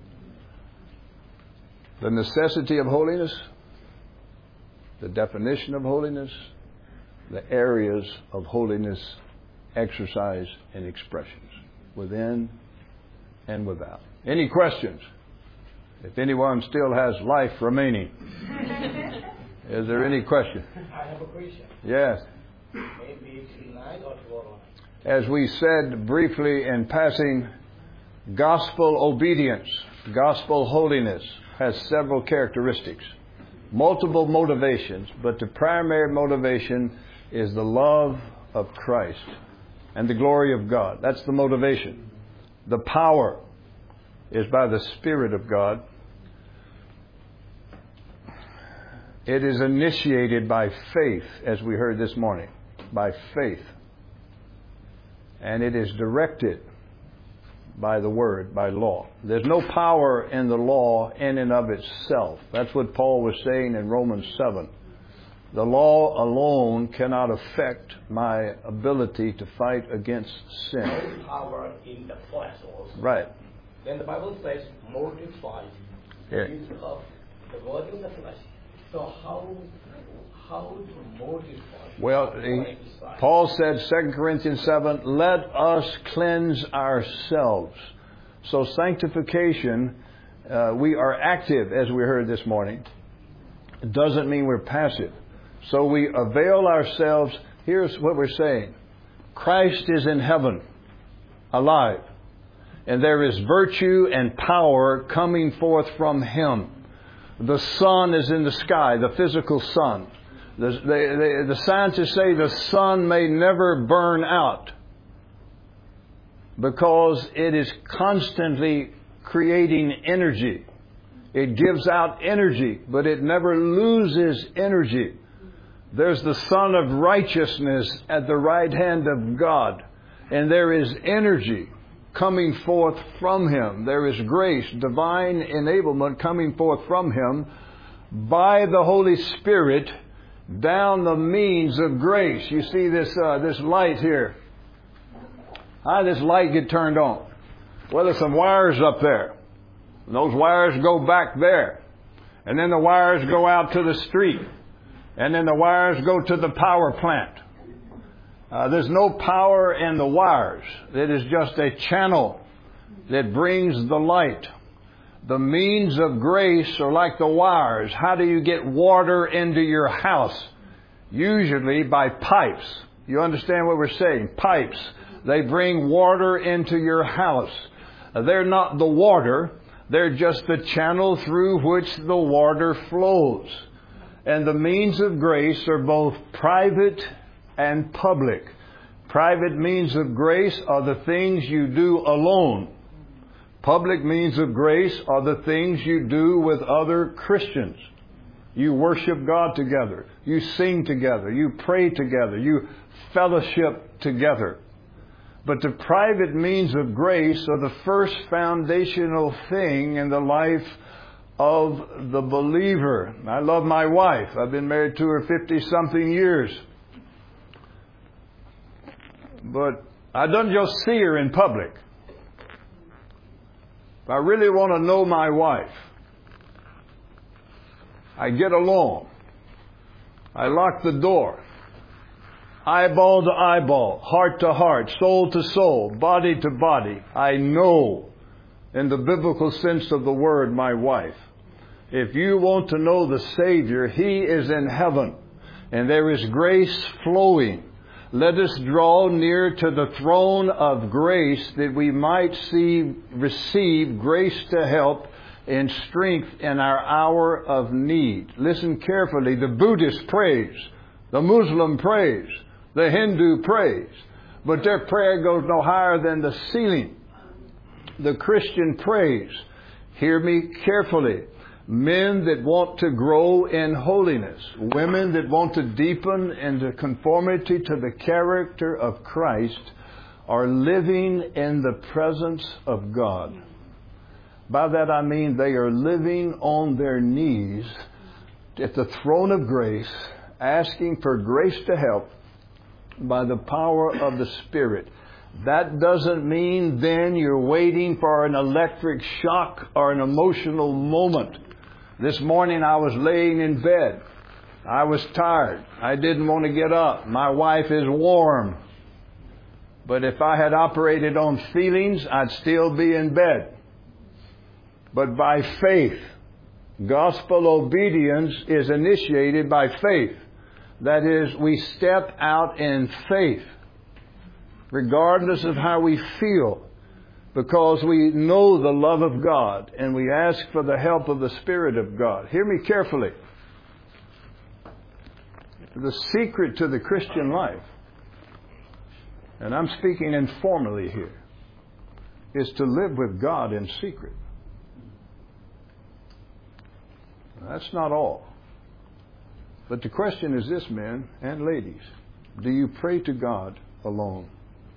The necessity of holiness, the definition of holiness, the areas of holiness, exercise, and expressions, within and without. Any questions? If anyone still has life remaining. Is there any question? I have a question. Yes. Maybe tonight or tomorrow. As we said briefly in passing, gospel obedience, gospel holiness has several characteristics, multiple motivations, but the primary motivation is the love of Christ and the glory of God. That's the motivation. The power is by the Spirit of God. It is initiated by faith, as we heard this morning, by faith. And it is directed by the Word, by law. There's no power in the law in and of itself. That's what Paul was saying in Romans 7. The law alone cannot affect my ability to fight against sin. No power in the flesh also. Right. Then the Bible says, mortify Yeah. use of the body of the flesh. So how to mortify? Well, Paul said, 2 Corinthians 7, let us cleanse ourselves. So sanctification, we are active, as we heard this morning. It doesn't mean we're passive. So we avail ourselves. Here's what we're saying. Christ is in heaven, alive. And there is virtue and power coming forth from Him. The sun is in the sky, the physical sun. The scientists say the sun may never burn out because it is constantly creating energy. It gives out energy, but it never loses energy. There's the Son of Righteousness at the right hand of God, and there is energy coming forth from Him. There is grace, divine enablement coming forth from Him by the Holy Spirit down the means of grace. You see this light here. How does this light get turned on? Well, there's some wires up there. And those wires go back there. And then the wires go out to the street. And then the wires go to the power plant. There's no power in the wires. It is just a channel that brings the light. The means of grace are like the wires. How do you get water into your house? Usually by pipes. You understand what we're saying? Pipes. They bring water into your house. They're not the water. They're just the channel through which the water flows. And the means of grace are both private and public. Private means of grace are the things you do alone. Public means of grace are the things you do with other Christians. You worship God together. You sing together. You pray together. You fellowship together. But the private means of grace are the first foundational thing in the life of the believer. I love my wife. I've been married to her 50-something years. But I don't just see her in public. If I really want to know my wife, I get alone. I lock the door. Eyeball to eyeball, heart to heart, soul to soul, body to body. I know, in the biblical sense of the word, my wife. If you want to know the Savior, He is in heaven, and there is grace flowing. Let us draw near to the throne of grace that we might receive grace to help and strength in our hour of need. Listen carefully. The Buddhist prays. The Muslim prays. The Hindu prays. but their prayer goes no higher than the ceiling. The Christian prays, hear me carefully, men that want to grow in holiness, women that want to deepen into conformity to the character of Christ, are living in the presence of God. By that I mean they are living on their knees at the throne of grace, asking for grace to help by the power of the Spirit. That doesn't mean then you're waiting for an electric shock or an emotional moment. This morning I was laying in bed. I was tired. I didn't want to get up. My wife is warm. But if I had operated on feelings, I'd still be in bed. But by faith, gospel obedience is initiated by faith. That is, we step out in faith, regardless of how we feel, because we know the love of God and we ask for the help of the Spirit of God. Hear me carefully. The secret to the Christian life, and I'm speaking informally here, is to live with God in secret. That's not all. But the question is this, men and ladies. Do you pray to God alone?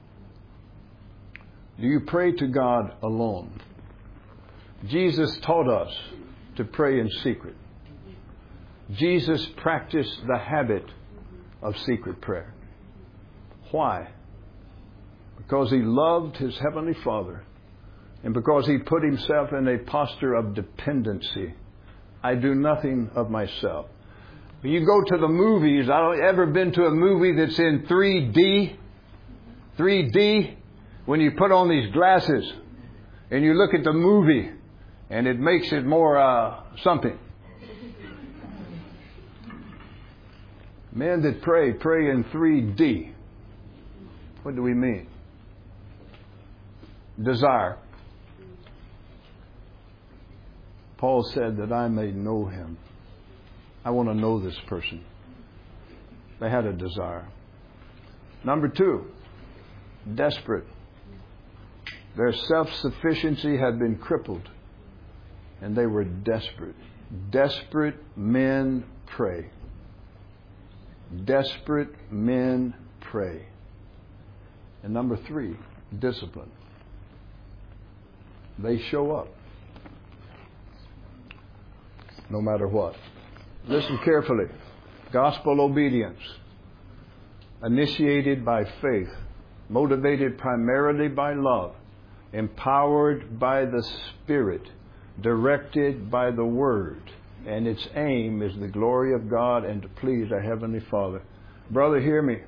Do you pray to God alone? Jesus taught us to pray in secret. Jesus practiced the habit of secret prayer. Why? Because He loved His Heavenly Father and because He put Himself in a posture of dependency. I do nothing of myself. When you go to the movies, I've ever been to a movie that's in 3D. 3D, when you put on these glasses and you look at the movie and it makes it more something. Men that pray in 3D. What do we mean? Desire. Paul said that I may know Him. I want to know this person. They had a desire. Number 2, desperate. Their self-sufficiency had been crippled, and they were desperate. Desperate men pray. Desperate men pray. And number 3, discipline. They show up, no matter what. Listen carefully. Gospel obedience, initiated by faith, motivated primarily by love, empowered by the Spirit, directed by the Word, and its aim is the glory of God and to please our Heavenly Father. Brother, hear me.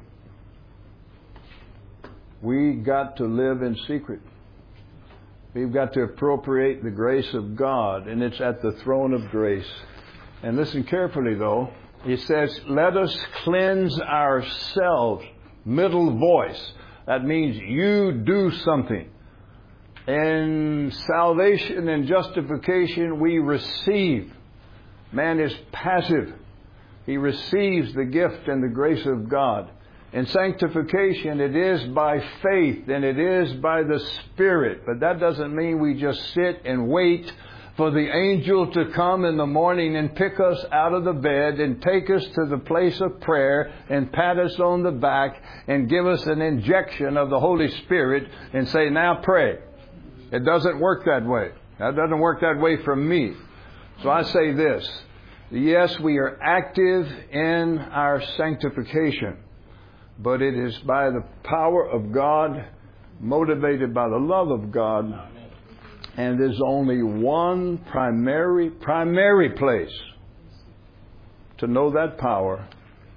We got to live in secret. We've got to appropriate the grace of God, and it's at the throne of grace. And listen carefully, though. He says, let us cleanse ourselves. Middle voice. That means you do something. In salvation and justification, we receive. Man is passive. He receives the gift and the grace of God. In sanctification, it is by faith and it is by the Spirit. But that doesn't mean we just sit and wait for the angel to come in the morning and pick us out of the bed and take us to the place of prayer and pat us on the back and give us an injection of the Holy Spirit and say, now pray. It doesn't work that way. That doesn't work that way for me. So I say this. Yes, we are active in our sanctification, but it is by the power of God, motivated by the love of God. And there's only one primary place to know that power.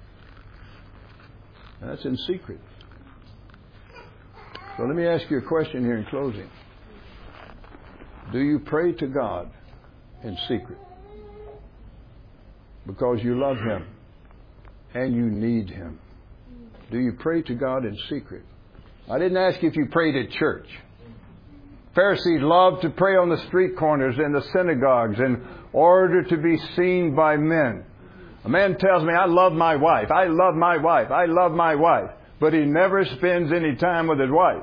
And that's in secret. So let me ask you a question here in closing. Do you pray to God in secret? Because you love Him and you need Him. Do you pray to God in secret? I didn't ask you if you prayed at church. Pharisees loved to pray on the street corners and the synagogues in order to be seen by men. A man tells me, I love my wife. I love my wife. I love my wife. but he never spends any time with his wife.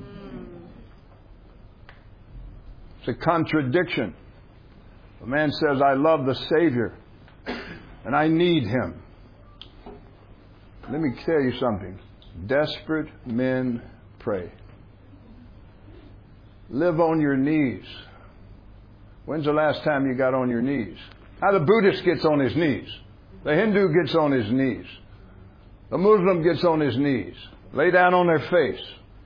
It's a contradiction. A man says, I love the Savior and I need Him. Let me tell you something. Desperate men pray. Live on your knees. When's the last time you got on your knees? Now the Buddhist gets on his knees. The Hindu gets on his knees. The Muslim gets on his knees. Lay down on their face.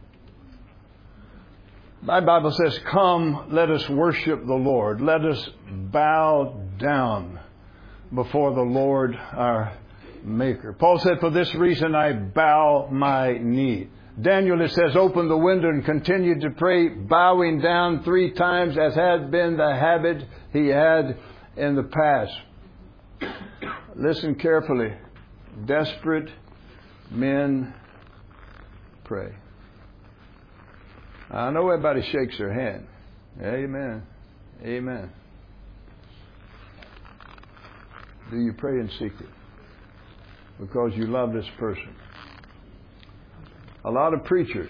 My Bible says, come, let us worship the Lord. Let us bow down before the Lord our Maker. Paul said, for this reason I bow my knee. Daniel, it says, opened the window and continued to pray, bowing down 3 times, as had been the habit he had in the past. Listen carefully. Desperate men pray. I know everybody shakes their hand. Amen. Amen. Do you pray in secret? Because you love this person. A lot of preachers,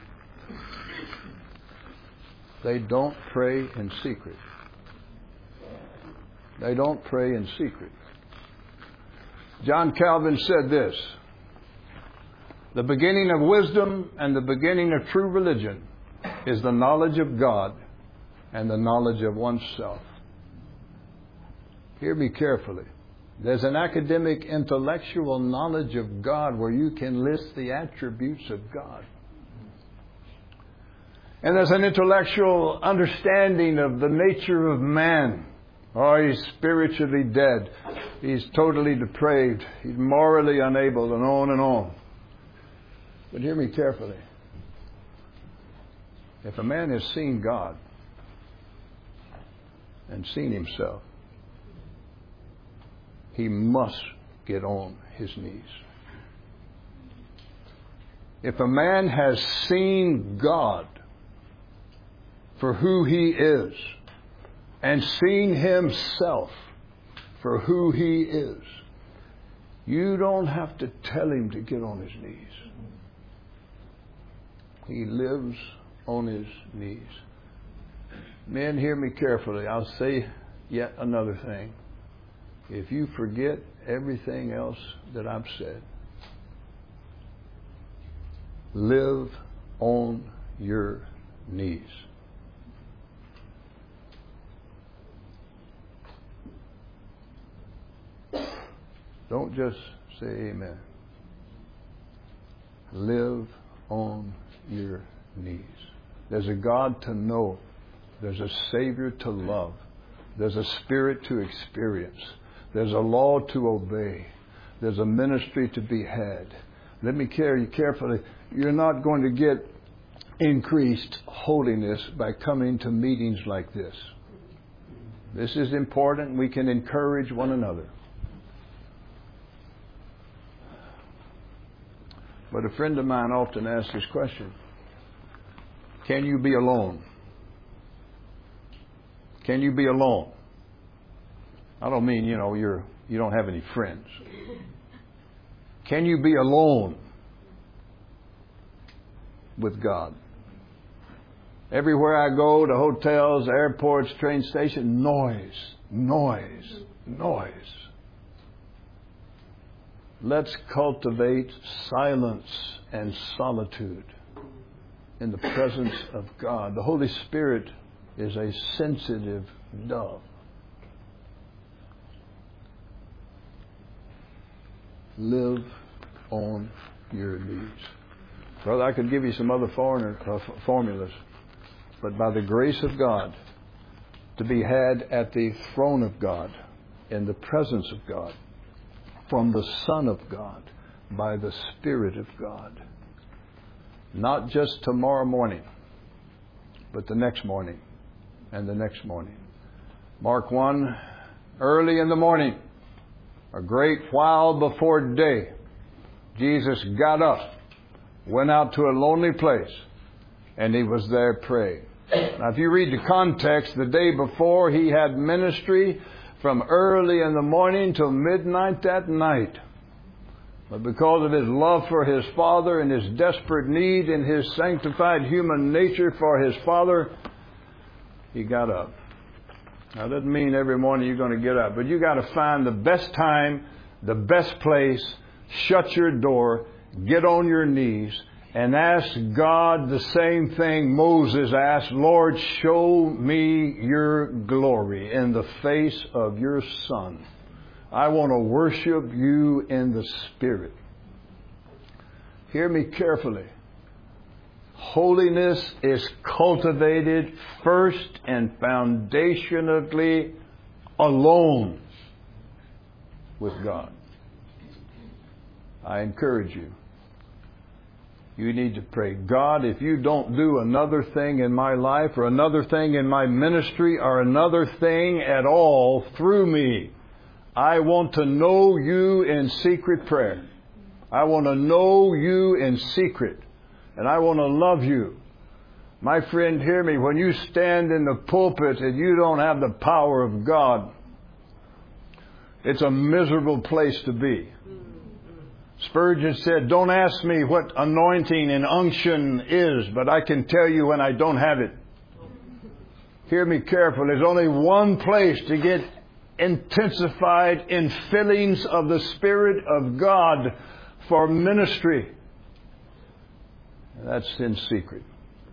they don't pray in secret. They don't pray in secret. John Calvin said this: the beginning of wisdom and the beginning of true religion is the knowledge of God and the knowledge of oneself. Hear me carefully. There's an academic, intellectual knowledge of God where you can list the attributes of God. And there's an intellectual understanding of the nature of man. Oh, he's spiritually dead. He's totally depraved. He's morally unable, and on and on. But hear me carefully. If a man has seen God and seen himself, he must get on his knees. If a man has seen God for who He is and seen himself for who he is, you don't have to tell him to get on his knees. He lives on his knees. Men, hear me carefully. I'll say yet another thing. If you forget everything else that I've said, live on your knees. Don't just say amen. Live on your knees. There's a God to know. There's a Savior to love. There's a Spirit to experience. There's a law to obey. There's a ministry to be had. Let me carry you carefully. You're not going to get increased holiness by coming to meetings like this. This is important. We can encourage one another. But a friend of mine often asks this question: can you be alone? Can you be alone? I don't mean, you don't have any friends. Can you be alone with God? Everywhere I go, to hotels, airports, train stations, noise. Let's cultivate silence and solitude in the presence of God. The Holy Spirit is a sensitive dove. Live on your knees. Brother, I could give you some other formulas, but by the grace of God, to be had at the throne of God, in the presence of God, from the Son of God, by the Spirit of God. Not just tomorrow morning, but the next morning and the next morning. Mark 1, early in the morning, a great while before day, Jesus got up, went out to a lonely place, and He was there praying. Now, if you read the context, the day before, He had ministry from early in the morning till midnight that night. But because of His love for His Father and His desperate need in His sanctified human nature for His Father, He got up. Now, that doesn't mean every morning you're going to get up, but you got to find the best time, the best place, shut your door, get on your knees, and ask God the same thing Moses asked, Lord, show me your glory in the face of your Son. I want to worship you in the Spirit. Hear me carefully. Holiness is cultivated first and foundationally alone with God. I encourage you. You need to pray, God, if you don't do another thing in my life or another thing in my ministry or another thing at all through me, I want to know you in secret prayer. I want to know you in secret. And I want to love you. My friend, hear me. When you stand in the pulpit and you don't have the power of God, it's a miserable place to be. Spurgeon said, don't ask me what anointing and unction is, but I can tell you when I don't have it. Hear me carefully. There's only one place to get intensified in fillings of the Spirit of God for ministry. That's in secret.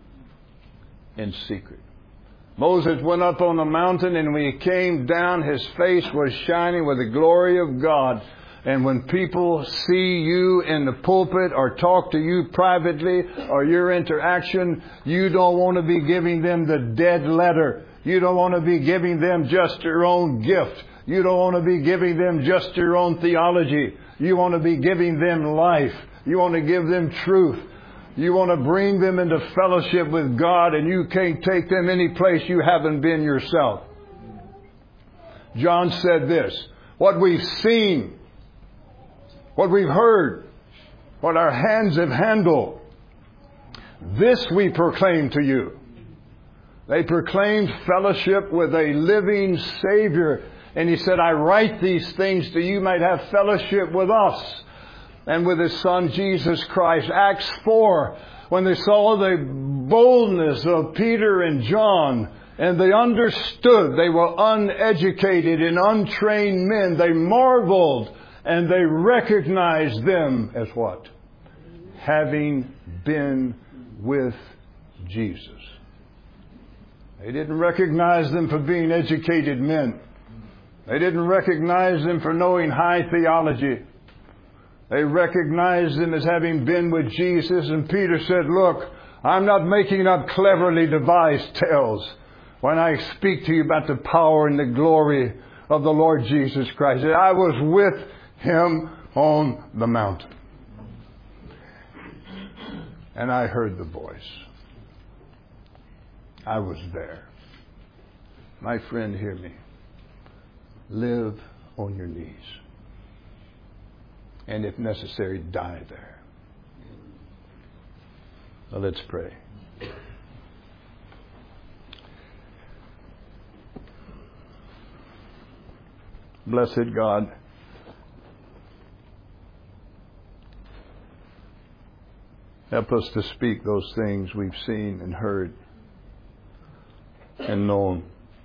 In secret. Moses went up on the mountain, and when he came down, his face was shining with the glory of God. And when people see you in the pulpit or talk to you privately or your interaction, you don't want to be giving them the dead letter. You don't want to be giving them just your own gift. You don't want to be giving them just your own theology. You want to be giving them life. You want to give them truth. You want to bring them into fellowship with God, and you can't take them any place you haven't been yourself. John said this, what we've seen, what we've heard, what our hands have handled, this we proclaim to you. They proclaimed fellowship with a living Savior. And He said, I write these things that you might have fellowship with us and with His Son, Jesus Christ. Acts 4, when they saw the boldness of Peter and John, and they understood they were uneducated and untrained men, they marveled and they recognized them as what? Having been with Jesus. They didn't recognize them for being educated men. They didn't recognize them for knowing high theology. They recognized them as having been with Jesus. And Peter said, look, I'm not making up cleverly devised tales when I speak to you about the power and the glory of the Lord Jesus Christ. I was with Him on the mountain. And I heard the voice. I was there. My friend, hear me. Live on your knees. And if necessary, die there. Now let's pray. Blessed God, help us to speak those things we've seen and heard and known.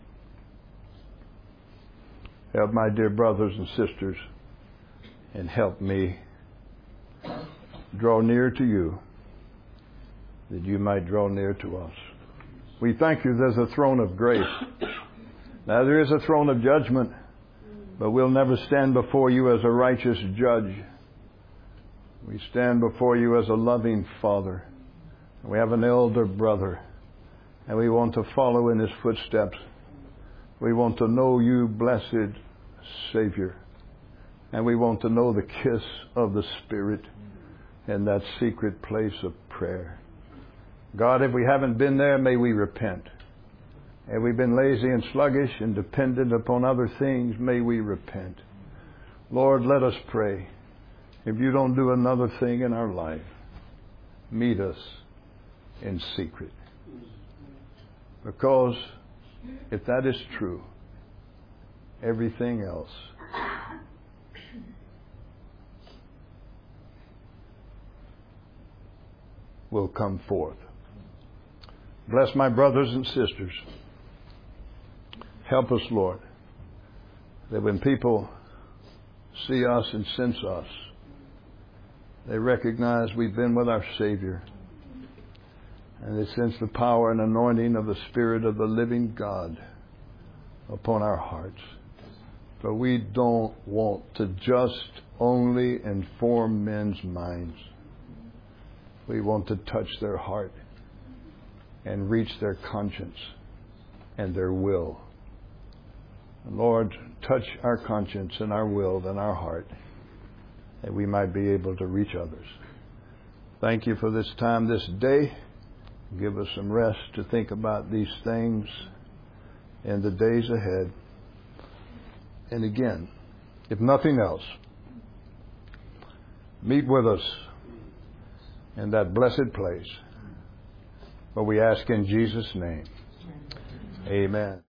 Help my dear brothers and sisters, and help me draw near to you, that you might draw near to us. We thank you there's a throne of grace. Now there is a throne of judgment, but we'll never stand before you as a righteous judge. We stand before you as a loving Father. We have an elder brother, and we want to follow in his footsteps. We want to know you, blessed Savior. And we want to know the kiss of the Spirit in that secret place of prayer. God, if we haven't been there, may we repent. Have we been lazy and sluggish and dependent upon other things? May we repent. Lord, let us pray. If you don't do another thing in our life, meet us in secret. Because if that is true, everything else will come forth. Bless my brothers and sisters. Help us, Lord, that when people see us and sense us, they recognize we've been with our Savior, and they sense the power and anointing of the Spirit of the living God upon our hearts. For we don't want to just only inform men's minds. We want to touch their heart and reach their conscience and their will. And Lord, touch our conscience and our will and our heart, that we might be able to reach others. Thank you for this time, this day. Give us some rest to think about these things in the days ahead. And again, if nothing else, meet with us in that blessed place. But we ask in Jesus' name. Amen.